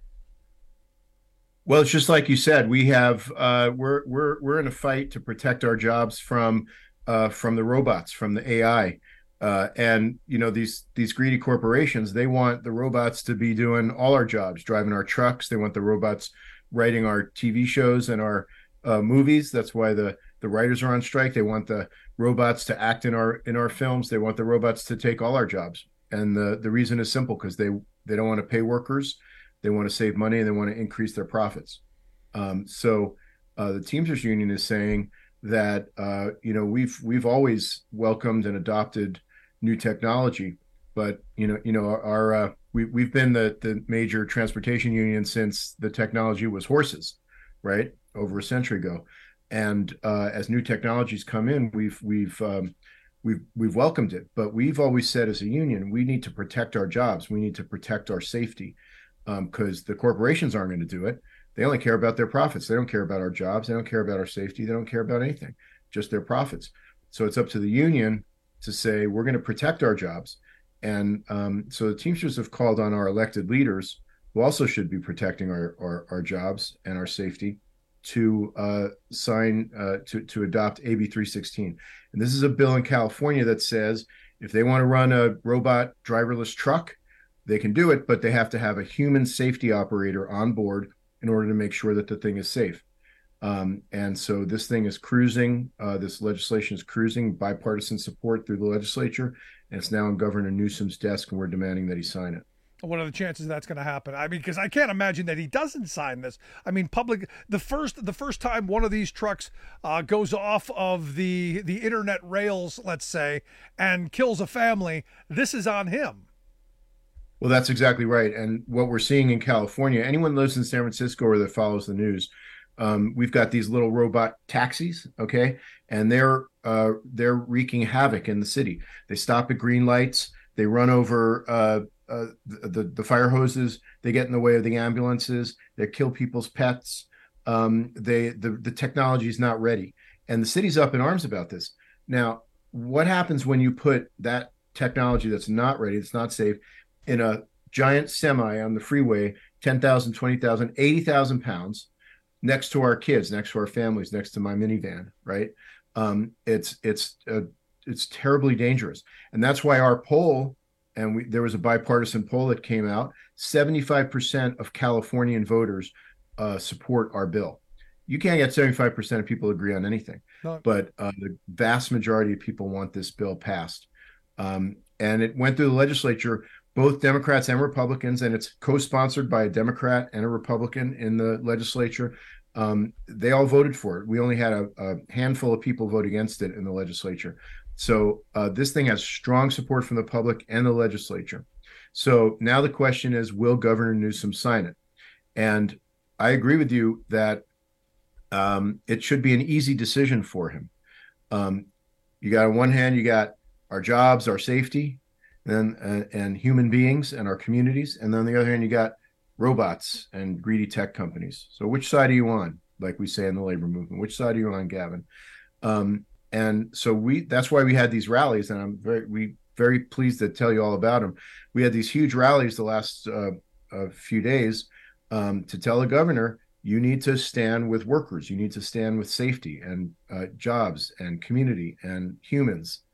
Well, it's just like you said. We have uh, we're we're we're in a fight to protect our jobs from uh, from the robots, from the A I, uh, and you know these these greedy corporations. They want the robots to be doing all our jobs, driving our trucks. They want the robots writing our T V shows and our uh, movies. That's why the the writers are on strike. They want the robots to act in our in our films. They want the robots to take all our jobs. And the the reason is simple, because they they don't want to pay workers. They want to save money, and they want to increase their profits. Um, so uh, the Teamsters Union is saying that uh, you know we've we've always welcomed and adopted new technology, but you know you know our, our uh, we we've been the the major transportation union since the technology was horses, right, over a century ago. And uh, as new technologies come in, we've we've um, we've we've welcomed it. But we've always said, as a union, we need to protect our jobs. We need to protect our safety. Because um, the corporations aren't going to do it. They only care about their profits. They don't care about our jobs. They don't care about our safety. They don't care about anything, just their profits. So it's up to the union to say, we're going to protect our jobs. And um, so the Teamsters have called on our elected leaders, who also should be protecting our, our, our jobs and our safety, to uh, sign, uh, to, to adopt A B three sixteen. And this is a bill in California that says if they want to run a robot driverless truck, they can do it, but they have to have a human safety operator on board in order to make sure that the thing is safe. Um, and so this thing is cruising. Uh, this legislation is cruising, bipartisan support through the legislature, and it's now on Governor Newsom's desk, and we're demanding that he sign it. What are the chances that's going to happen? I mean, because I can't imagine that he doesn't sign this. I mean, public the first the first time one of these trucks uh, goes off of the the internet rails, let's say, and kills a family, this is on him. Well, that's exactly right. And what we're seeing in California, anyone who lives in San Francisco or that follows the news, um, we've got these little robot taxis, okay? And they're uh, they're wreaking havoc in the city. They stop at green lights. They run over uh, uh, the, the, the fire hoses. They get in the way of the ambulances. They kill people's pets. Um, they the, the technology is not ready. And the city's up in arms about this. Now, what happens when you put that technology that's not ready, that's not safe, in a giant semi on the freeway, ten thousand, twenty thousand, eighty thousand pounds, next to our kids, next to our families, next to my minivan, right? Um, it's it's uh, it's terribly dangerous. And that's why our poll, and we, there was a bipartisan poll that came out, seventy-five percent of Californian voters uh, support our bill. You can't get seventy-five percent of people agree on anything, no. but uh, the vast majority of people want this bill passed. Um, and it went through the legislature, both Democrats and Republicans, and it's co-sponsored by a Democrat and a Republican in the legislature. Um, they all voted for it. We only had a, a handful of people vote against it in the legislature. So uh, this thing has strong support from the public and the legislature. So now the question is, will Governor Newsom sign it? And I agree with you that um, it should be an easy decision for him. Um, you got on one hand, you got our jobs, our safety, and, uh, and human beings and our communities. And then on the other hand, you got robots and greedy tech companies. So which side are you on? Like we say in the labor movement, which side are you on, Gavin? Um, and so we, that's why we had these rallies, and I'm very, we very pleased to tell you all about them. We had these huge rallies the last uh, uh, few days um, to tell the governor, you need to stand with workers. You need to stand with safety and uh, jobs and community and humans.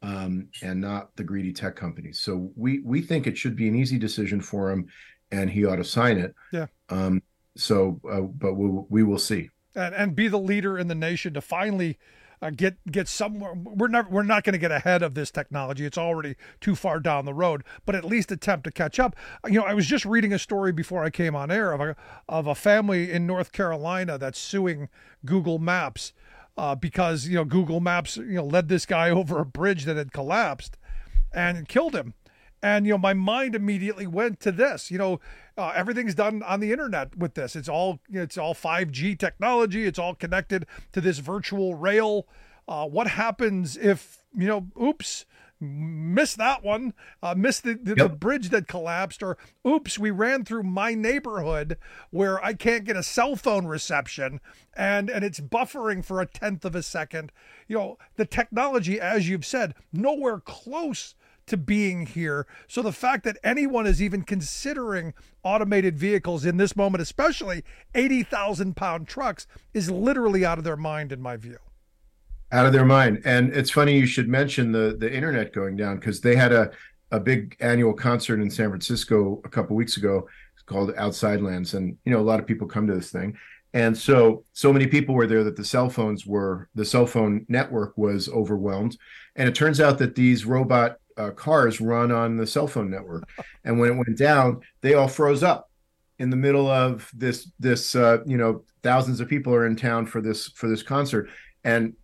um, and not the greedy tech companies. So we we think it should be an easy decision for him, and he ought to sign it. Yeah. Um, so, uh, but we we will see. And and be the leader in the nation to finally uh, get get somewhere. We're not we're not going to get ahead of this technology. It's already too far down the road. But at least attempt to catch up. You know, I was just reading a story before I came on air of a of a family in North Carolina that's suing Google Maps uh, because you know Google Maps you know led this guy over a bridge that had collapsed and killed him. And, you know, my mind immediately went to this, you know, uh, everything's done on the internet with this. It's all, you know, it's all five G technology. It's all connected to this virtual rail. Uh, what happens if, you know, oops, missed that one, uh, missed the, the, yep. the bridge that collapsed, or oops, we ran through my neighborhood where I can't get a cell phone reception and, and it's buffering for a tenth of a second. You know, the technology, as you've said, nowhere close to being here. So the fact that anyone is even considering automated vehicles in this moment, especially eighty thousand pound trucks, is literally out of their mind in my view. Out of their mind. And it's funny you should mention the the internet going down, because they had a, a big annual concert in San Francisco a couple of weeks ago. It's called Outside Lands. And, you know, a lot of people come to this thing. And so, so many people were there that the cell phones were, the cell phone network was overwhelmed. And it turns out that these robot Uh, cars run on the cell phone network, and when it went down, they all froze up in the middle of this. This uh, you know, thousands of people are in town for this for this concert, and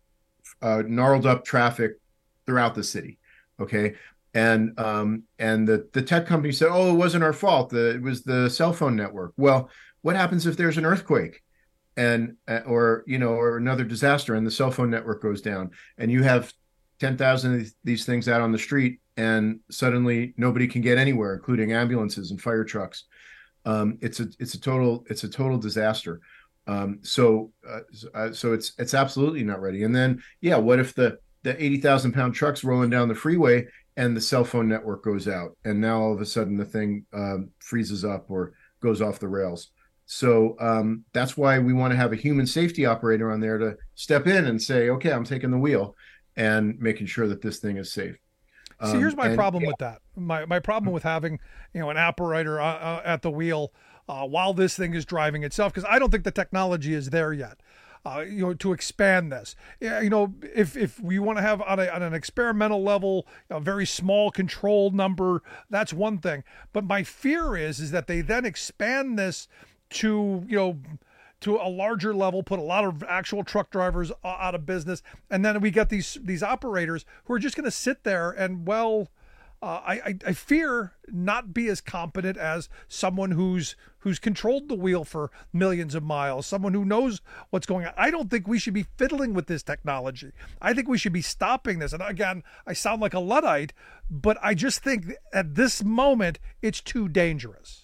uh, gnarled up traffic throughout the city. Okay, and um, and the the tech company said, "Oh, it wasn't our fault. The, it was the cell phone network." Well, what happens if there's an earthquake, and uh, or you know, or another disaster, and the cell phone network goes down, and you have ten thousand of these things out on the street, and suddenly nobody can get anywhere, including ambulances and fire trucks. Um, it's a it's a total it's a total disaster. Um, so uh, so it's it's absolutely not ready. And then yeah, what if the the eighty thousand pound trucks rolling down the freeway and the cell phone network goes out, and now all of a sudden the thing um, freezes up or goes off the rails? So um, that's why we want to have a human safety operator on there to step in and say, okay, I'm taking the wheel, and making sure that this thing is safe. Um, See, here's my and, problem yeah. with that. My my problem with having, you know, an operator uh, uh, at the wheel uh, while this thing is driving itself, because I don't think the technology is there yet. Uh, you know, to expand this, yeah, you know, if if we want to have on, a, on an experimental level, a very small controlled number, that's one thing. But my fear is is that they then expand this to, you know, to a larger level, put a lot of actual truck drivers out of business, and then we get these these operators who are just going to sit there and, well, uh, I, I fear not be as competent as someone who's who's controlled the wheel for millions of miles, someone who knows what's going on. I don't think we should be fiddling with this technology. I think we should be stopping this. And again, I sound like a Luddite, but I just think at this moment it's too dangerous.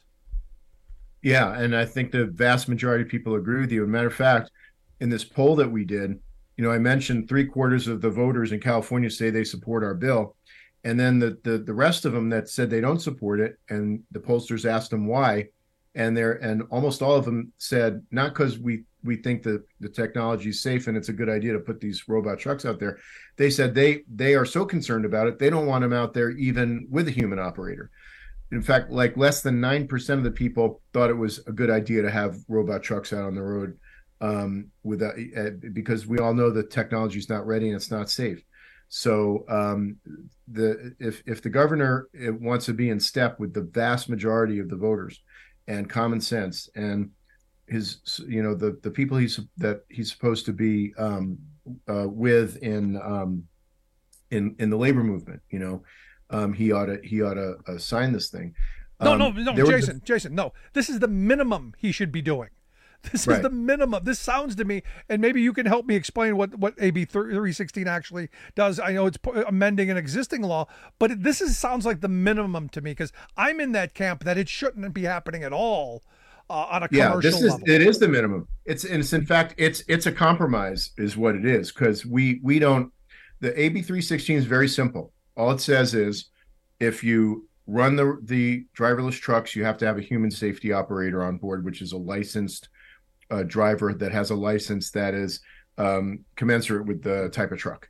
Yeah, and I think the vast majority of people agree with you. As a matter of fact, in this poll that we did, you know, I mentioned three quarters of the voters in California say they support our bill. And then the the, the rest of them that said they don't support it, and the pollsters asked them why, and they're and almost all of them said, not because we we think that the technology is safe and it's a good idea to put these robot trucks out there. They said they they are so concerned about it, they don't want them out there even with a human operator. In fact, like less than nine percent of the people thought it was a good idea to have robot trucks out on the road, um, without, uh, because we all know the technology is not ready and it's not safe. So um, the if if the governor wants to be in step with the vast majority of the voters and common sense and his, you know, the the people he's that he's supposed to be um, uh, with in um, in in the labor movement, you know. Um, he ought to he ought to uh, sign this thing. No, um, no, no, Jason, the... Jason, no. This is the minimum he should be doing. This right. is the minimum. This sounds to me, and maybe you can help me explain what, what A B three sixteen actually does. I know it's amending an existing law, but it, this is sounds like the minimum to me, because I'm in that camp that it shouldn't be happening at all uh, on a yeah, commercial this is level. It is the minimum. It's, it's in fact it's it's a compromise is what it is, because we we don't. The A B three sixteen is very simple. All it says is, if you run the the driverless trucks, you have to have a human safety operator on board, which is a licensed uh, driver that has a license that is um, commensurate with the type of truck.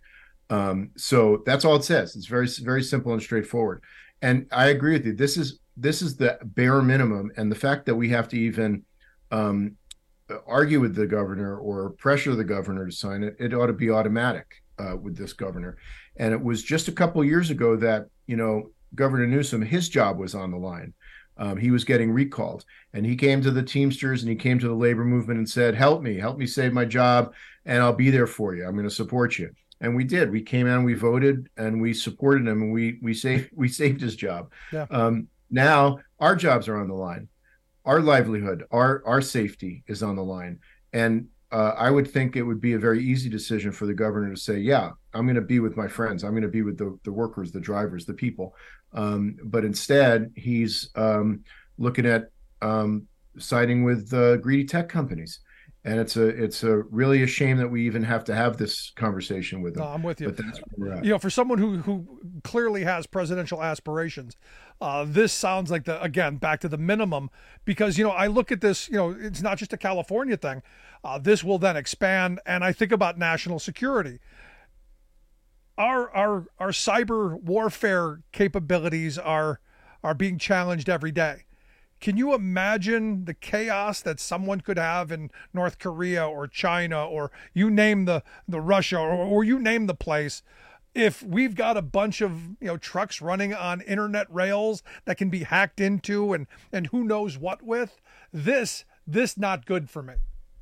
Um, so that's all it says. It's very, very simple and straightforward. And I agree with you. This is this is the bare minimum. And the fact that we have to even um, argue with the governor or pressure the governor to sign it, it ought to be automatic uh, with this governor. And it was just a couple of years ago that, you know, Governor Newsom, his job was on the line. Um, he was getting recalled, and he came to the Teamsters and he came to the labor movement and said, help me, help me save my job, and I'll be there for you. I'm going to support you. And we did. We came out, we voted, and we supported him, and we we saved we saved his job. Yeah. Um, now our jobs are on the line. Our livelihood, our our safety is on the line. And uh, I would think it would be a very easy decision for the governor to say, yeah, I'm going to be with my friends. I'm going to be with the, the workers, the drivers, the people. Um, but instead, he's um, looking at um, siding with uh, greedy tech companies. And it's a it's a really a shame that we even have to have this conversation with them. No, I'm with you. But that's where we're at. You know, for someone who who clearly has presidential aspirations, uh, this sounds like the again back to the minimum, because you know I look at this. You know, it's not just a California thing. Uh, this will then expand, and I think about national security. Our our our cyber warfare capabilities are are being challenged every day. Can you imagine the chaos that someone could have in North Korea or China or you name the, the Russia or, or you name the place, if we've got a bunch of you know trucks running on internet rails that can be hacked into and, and who knows what with? This this not good for me.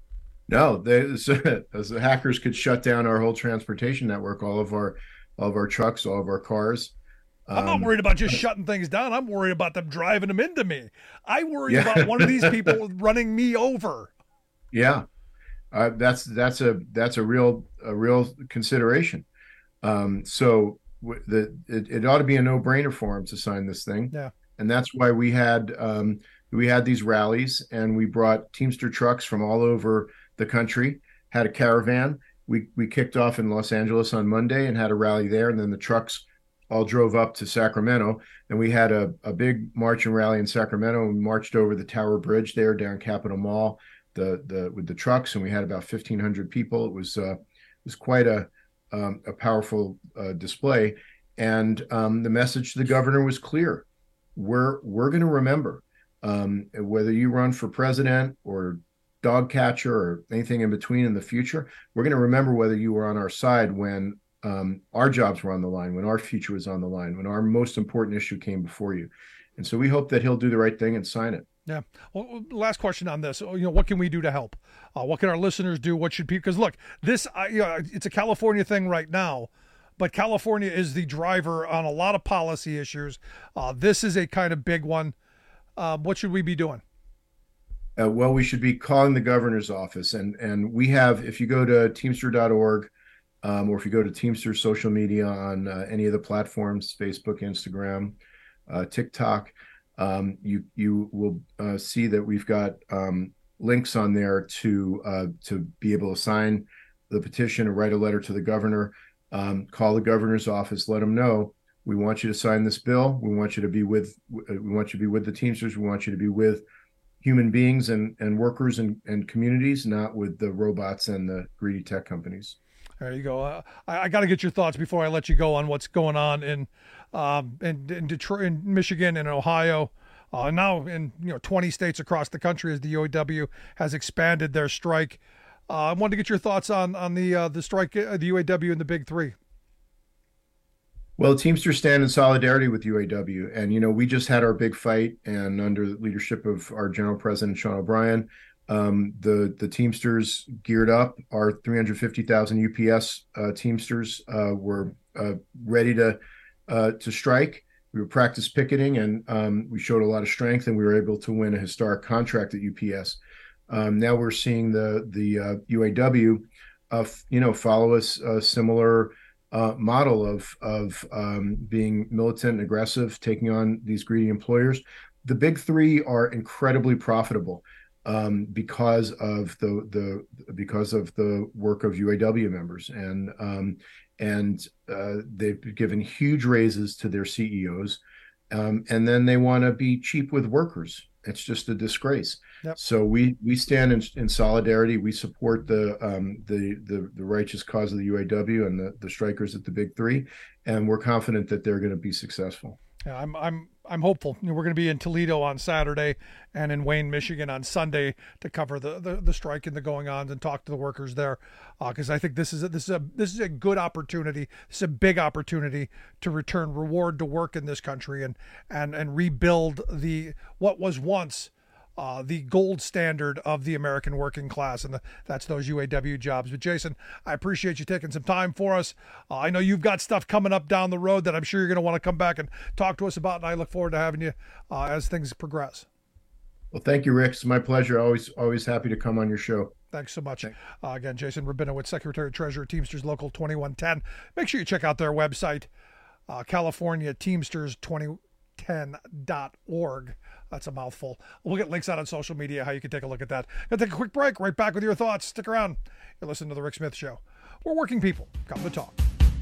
No, as the hackers could shut down our whole transportation network, all of our all of our trucks, all of our cars. I'm not worried about just shutting things down. I'm worried about them driving them into me. I worry Yeah. about one of these people running me over. Yeah, uh, that's that's a that's a real a real consideration. Um, so w- the it, it ought to be a no brainer for him to sign this thing. Yeah. And that's why we had um, we had these rallies, and we brought Teamster trucks from all over the country. Had a caravan. We we kicked off in Los Angeles on Monday and had a rally there, and then the trucks all drove up to Sacramento, and we had a, a big march and rally in Sacramento. And we marched over the Tower Bridge there down Capitol Mall, the the with the trucks, and we had about fifteen hundred people. It was uh, it was quite a um, a powerful uh, display, and um, the message to the governor was clear: we're we're going to remember um, whether you run for president or dog catcher or anything in between in the future. We're going to remember whether you were on our side when Um, our jobs were on the line, when our future was on the line, when our most important issue came before you. And so we hope that he'll do the right thing and sign it. Yeah. Well, last question on this. You know, what can we do to help? Uh, what can our listeners do? What should people? Because look, this, I, you know, it's a California thing right now, but California is the driver on a lot of policy issues. Uh, this is a kind of big one. Uh, what should we be doing? Uh, well, we should be calling the governor's office, and and we have. If you go to teamster dot org. Um, or if you go to Teamster social media on uh, any of the platforms, Facebook, Instagram, uh, TikTok, um, you you will uh, see that we've got um, links on there to uh, to be able to sign the petition or write a letter to the governor. Um, call the governor's office, let them know we want you to sign this bill. We want you to be with we want you to be with the Teamsters. We want you to be with human beings and and workers and, and communities, not with the robots and the greedy tech companies. There you go. Uh, I, I got to get your thoughts before I let you go on what's going on in um, in, in Detroit, in Michigan, and Ohio, uh, now in you know twenty states across the country as the U A W has expanded their strike. Uh, I wanted to get your thoughts on on the uh, the strike, uh, the U A W and the Big Three. Well, Teamsters stand in solidarity with U A W, and you know we just had our big fight, and under the leadership of our General President Sean O'Brien. Um, the the Teamsters geared up. Our three hundred fifty thousand U P S uh, Teamsters uh, were uh, ready to uh, to strike. We were practice picketing, and um, we showed a lot of strength, and we were able to win a historic contract at U P S. Um, now we're seeing the the uh, U A W, uh, you know, follow a, a similar uh, model of of um, being militant and aggressive, taking on these greedy employers. The big three are incredibly profitable. Um, because of the the because of the work of U A W members, and um, and uh, they've given huge raises to their C E Os, um, and then they want to be cheap with workers, It's just a disgrace. Yep. So we we stand in, in solidarity. We support the um, the, the the righteous cause of the U A W and the, the strikers at the Big Three, and we're confident that they're going to be successful. Yeah, I'm I'm I'm hopeful. You know, we're going to be in Toledo on Saturday and in Wayne, Michigan on Sunday to cover the the, the strike and the going ons and talk to the workers there, because uh, I think this is a, this is a this is a good opportunity. It's a big opportunity to return reward to work in this country and and and rebuild the what was once Uh, the gold standard of the American working class, and the, that's those U A W jobs. But Jason, I appreciate you taking some time for us. Uh, I know you've got stuff coming up down the road that I'm sure you're going to want to come back and talk to us about, and I look forward to having you uh, as things progress. Well, thank you, Rick. It's my pleasure. Always, always happy to come on your show. Thanks so much. Uh, again, Jason Rabinowitz, Secretary Treasurer, Teamsters Local twenty-one ten. Make sure you check out their website, uh, California Teamsters twenty ten dot org. That's a mouthful. We'll get links out on social media, how you can take a look at that. Gonna take a quick break. Right back with your thoughts. Stick around. You're listening to The Rick Smith Show. We're working people. Come to talk.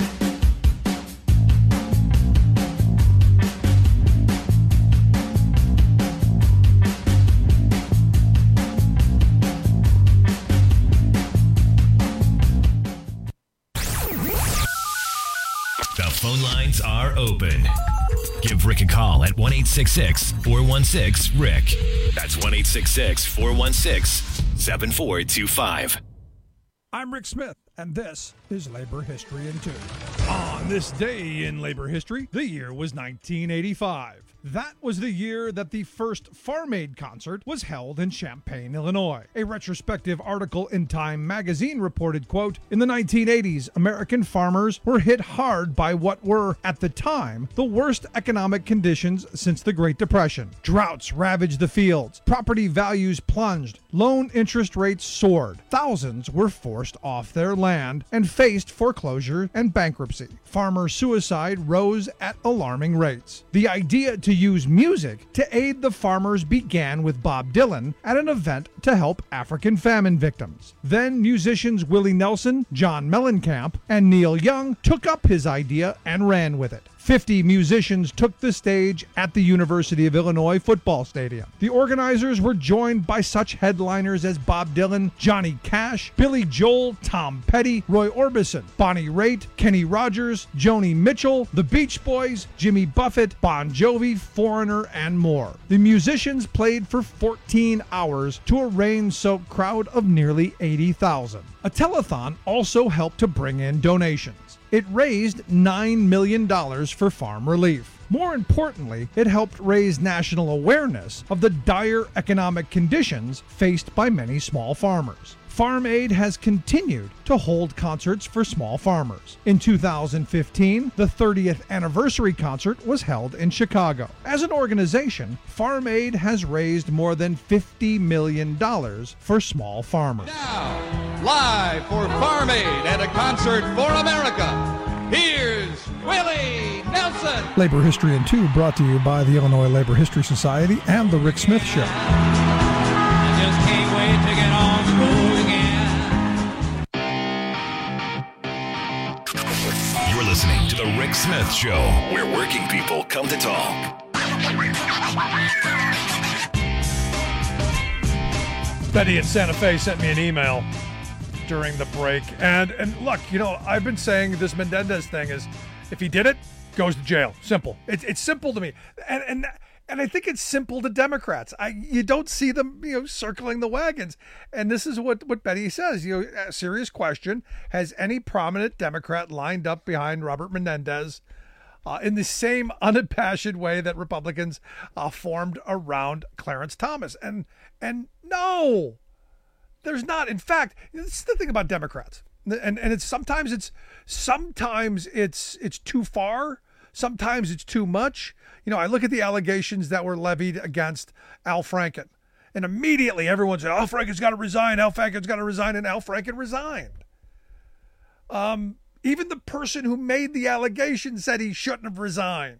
The phone lines are open. Give Rick a call at one eight six six, four one six, Rick. That's one eight six six, four one six, seven four two five. I'm Rick Smith, and this is Labor History in Two. On this day in labor history, the year was nineteen eighty-five. That was the year that the first Farm Aid concert was held in Champaign, Illinois. A retrospective article in Time magazine reported, quote, "In the nineteen eighties, American farmers were hit hard by what were, at the time, the worst economic conditions since the Great Depression. Droughts ravaged the fields, property values plunged, loan interest rates soared, thousands were forced off their land and faced foreclosure and bankruptcy. Farmer suicide rose at alarming rates. The idea to use music to aid the farmers began with Bob Dylan at an event to help African famine victims. Then musicians Willie Nelson, John Mellencamp, and Neil Young took up his idea and ran with it. Fifty musicians took the stage at the University of Illinois football stadium. The organizers were joined by such headliners as Bob Dylan, Johnny Cash, Billy Joel, Tom Petty, Roy Orbison, Bonnie Raitt, Kenny Rogers, Joni Mitchell, the Beach Boys, Jimmy Buffett, Bon Jovi, Foreigner, and more. The musicians played for fourteen hours to a rain-soaked crowd of nearly eighty thousand. A telethon also helped to bring in donations. It raised nine million dollars for farm relief. More importantly, it helped raise national awareness of the dire economic conditions faced by many small farmers. Farm Aid has continued to hold concerts for small farmers. In two thousand fifteen, the thirtieth anniversary concert was held in Chicago. As an organization, Farm Aid has raised more than fifty million dollars for small farmers. Now, live for Farm Aid and a concert for America, here's Willie Nelson. Labor History in Two, brought to you by the Illinois Labor History Society and The Rick Smith Show. I just can't wait to get on school again. You're listening to The Rick Smith Show, where working people come to talk. Betty in Santa Fe sent me an email during the break. And and look, you know, I've been saying this Menendez thing is, if he did it, goes to jail. Simple. It's it's simple to me. And and and I think it's simple to Democrats. I you don't see them, you know, circling the wagons. And this is what, what Betty says. You know, a serious question. Has any prominent Democrat lined up behind Robert Menendez uh, in the same unimpassioned way that Republicans uh, formed around Clarence Thomas? And and no, there's not. In fact, this is the thing about Democrats. And and it's sometimes it's sometimes it's it's too far. Sometimes it's too much. You know, I look at the allegations that were levied against Al Franken, and immediately everyone said, Al Franken's got to resign, Al Franken's got to resign, and Al Franken resigned. Um, even the person who made the allegation said he shouldn't have resigned.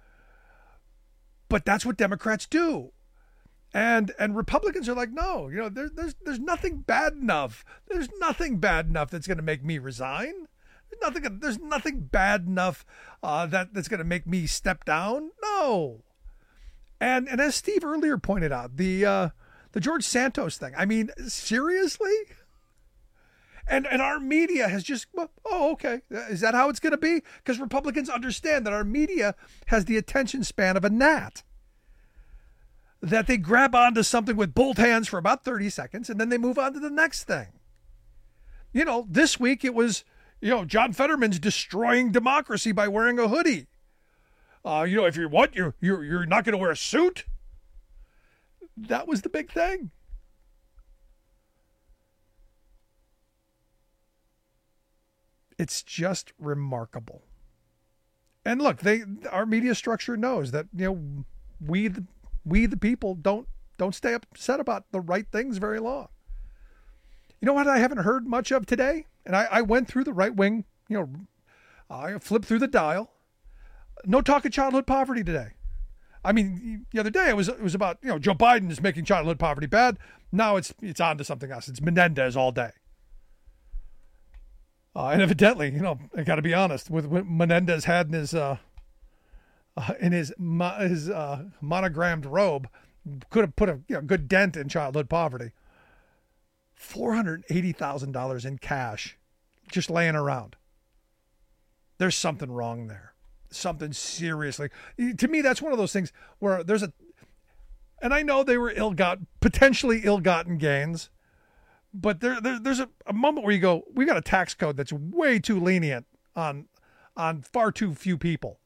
But that's what Democrats do. And and Republicans are like, no, you know, there, there's there's nothing bad enough. There's nothing bad enough that's going to make me resign. There's nothing. There's nothing bad enough uh, that that's going to make me step down. No. And and as Steve earlier pointed out, the uh, the George Santos thing. I mean, seriously? And and our media has just, well, oh, okay. Is that how it's going to be? Because Republicans understand that our media has the attention span of a gnat. That they grab onto something with both hands for about thirty seconds, and then they move on to the next thing. You know, this week it was, you know, John Fetterman's destroying democracy by wearing a hoodie. Uh, you know, if you what, you're you're you're not going to wear a suit. That was the big thing. It's just remarkable. And look, they our media structure knows that, you know, we the, we the people don't don't stay upset about the right things very long. You know what I haven't heard much of today? And I, I went through the right wing, you know, I flipped through the dial. No talk of childhood poverty today. I mean, the other day it was it was about, you know, Joe Biden is making childhood poverty bad. Now it's it's on to something else. It's Menendez all day. Uh, and evidently, you know, I got to be honest, with what Menendez had in his uh, uh, in his his uh, monogrammed robe, could have put a you know, good dent in childhood poverty. Four hundred eighty thousand dollars in cash, just laying around. There's something wrong there. Something seriously. To me, that's one of those things where there's a, and I know they were ill-gotten, potentially ill-gotten gains, but there, there there's a, a moment where you go, we got a tax code that's way too lenient on, on far too few people.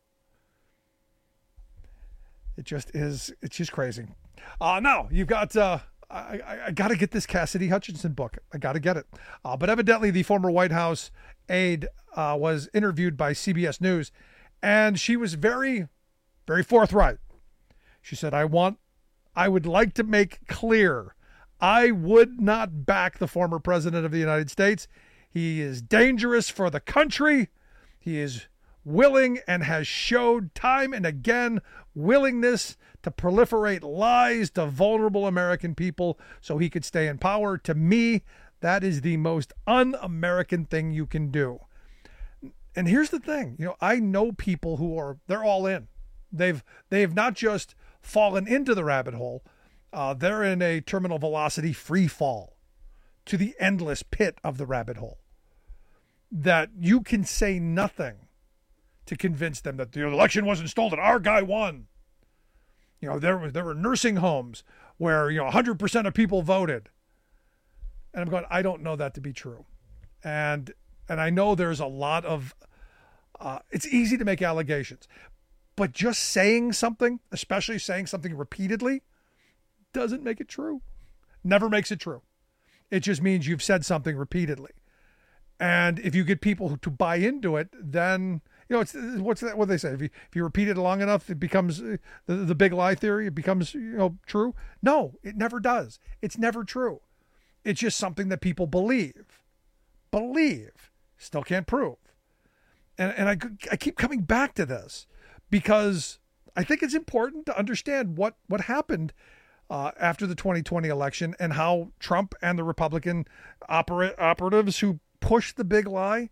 It just is, it's just crazy. Uh, now, you've got, uh, I, I, I got to get this Cassidy Hutchinson book. I got to get it. Uh, but evidently the former White House aide uh, was interviewed by C B S News, and she was very, very forthright. She said, I want, I would like to make clear, I would not back the former president of the United States. He is dangerous for the country. He is willing and has showed time and again willingness to proliferate lies to vulnerable American people so he could stay in power. To me, that is the most un-American thing you can do. And here's the thing, you know, I know people who are, they're all in. They've, they've not just fallen into the rabbit hole. Uh, they're in a terminal velocity free fall to the endless pit of the rabbit hole. That you can say nothing to convince them that the election wasn't stolen. Our guy won. You know, there was there were nursing homes where, you know, one hundred percent of people voted. And I'm going, I don't know that to be true. And and I know there's a lot of, uh, it's easy to make allegations. But just saying something, especially saying something repeatedly, doesn't make it true. Never makes it true. It just means you've said something repeatedly. And if you get people to buy into it, then, you know, it's what's that? What they say? If you if you repeat it long enough, it becomes the, the big lie theory. It becomes, you know, true. No, it never does. It's never true. It's just something that people believe, believe, still can't prove. And and I I keep coming back to this because I think it's important to understand what what happened uh, after the twenty twenty election and how Trump and the Republican opera, operatives who pushed the big lie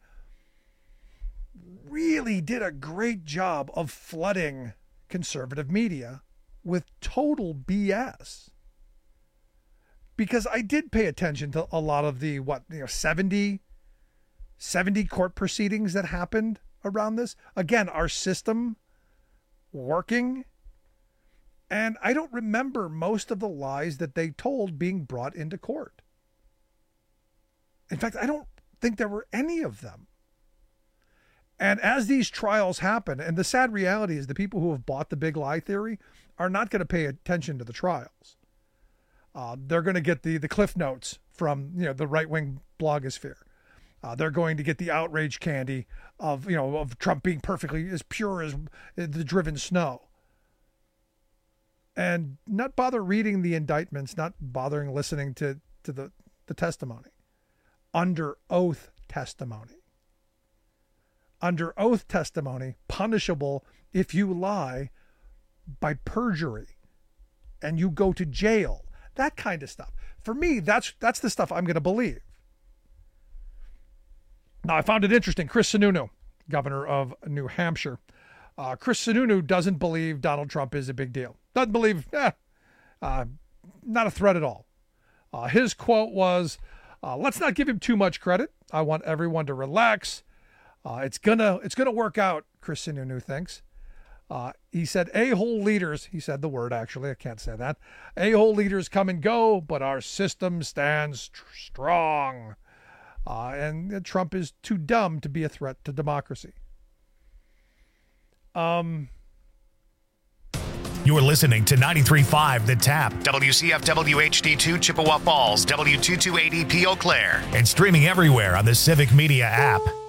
really did a great job of flooding conservative media with total B S. Because I did pay attention to a lot of the, what, you know, seventy, seventy court proceedings that happened around this. Again, our system working. And I don't remember most of the lies that they told being brought into court. In fact, I don't think there were any of them. And as these trials happen, and the sad reality is the people who have bought the big lie theory are not going to pay attention to the trials. Uh, they're going to get the, the cliff notes from, you know, the right-wing blogosphere. Uh, they're going to get the outrage candy of, you know, of Trump being perfectly as pure as the driven snow. And not bother reading the indictments, not bothering listening to, to the, the testimony. Under oath testimony. Under oath testimony, punishable if you lie by perjury and you go to jail. That kind of stuff. For me, that's that's the stuff I'm going to believe. Now, I found it interesting. Chris Sununu, governor of New Hampshire, Uh, Chris Sununu doesn't believe Donald Trump is a big deal. Doesn't believe, eh, uh, not a threat at all. Uh, his quote was, uh, let's not give him too much credit. I want everyone to relax. Uh, it's gonna it's gonna work out, Chris Sununu thinks. Uh, he said, a-hole leaders, he said the word actually, I can't say that. A-hole leaders come and go, but our system stands tr- strong. Uh, and Trump is too dumb to be a threat to democracy. Um... You're listening to ninety-three point five The Tap, W C F W H D two Chippewa Falls, W two two eighty P Eau Claire, and streaming everywhere on the Civic Media app.